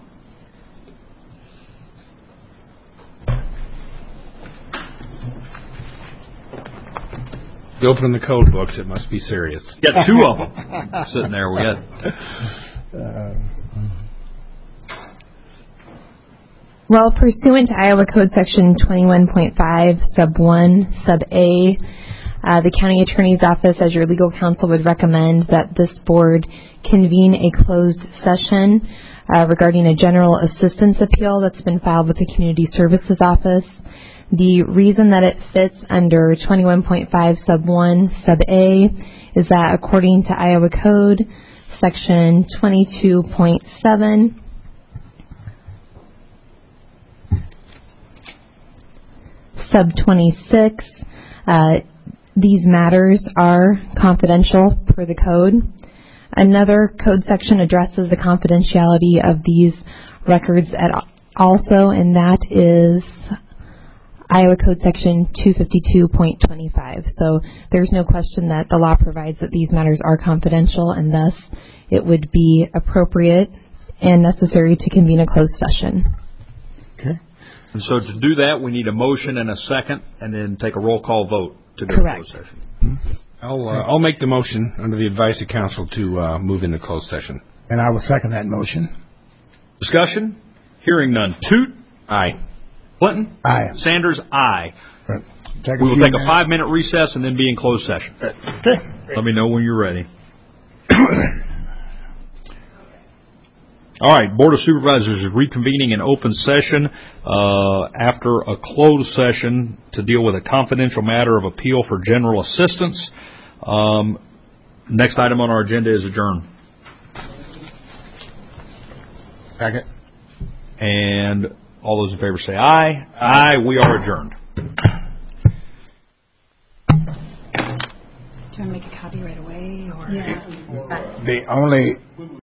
you open the code books, it must be serious. Got two of them sitting there. We got. Uh, Well, pursuant to Iowa Code Section twenty-one point five, Sub one, Sub A, uh, the County Attorney's Office, as your legal counsel, would recommend that this board convene a closed session uh, regarding a general assistance appeal that's been filed with the Community Services Office. The reason that it fits under twenty-one point five, Sub one, Sub A is that according to Iowa Code Section twenty-two point seven, Sub twenty-six, uh, these matters are confidential per the code. Another code section addresses the confidentiality of these records at also, and that is Iowa Code Section two fifty-two point twenty-five. So there's no question that the law provides that these matters are confidential, and thus it would be appropriate and necessary to convene a closed session. Okay. And so to do that, we need a motion and a second, and then take a roll call vote to go Correct. to closed session. I'll uh, I'll make the motion under the advice of counsel to uh, move into closed session. And I will second that motion. Discussion? Hearing none. Toot? Aye. Clinton? Aye. Sanders? Aye. Right. Take a We will few take a minutes. five-minute recess and then be in closed session. Okay. Let me know when you're ready. All right, Board of Supervisors is reconvening in open session uh, after a closed session to deal with a confidential matter of appeal for general assistance. Um, next item on our agenda is adjourn. Second. And all those in favor say aye. Aye, we are adjourned. Do you want to make a copy right away? Or? Yeah. The only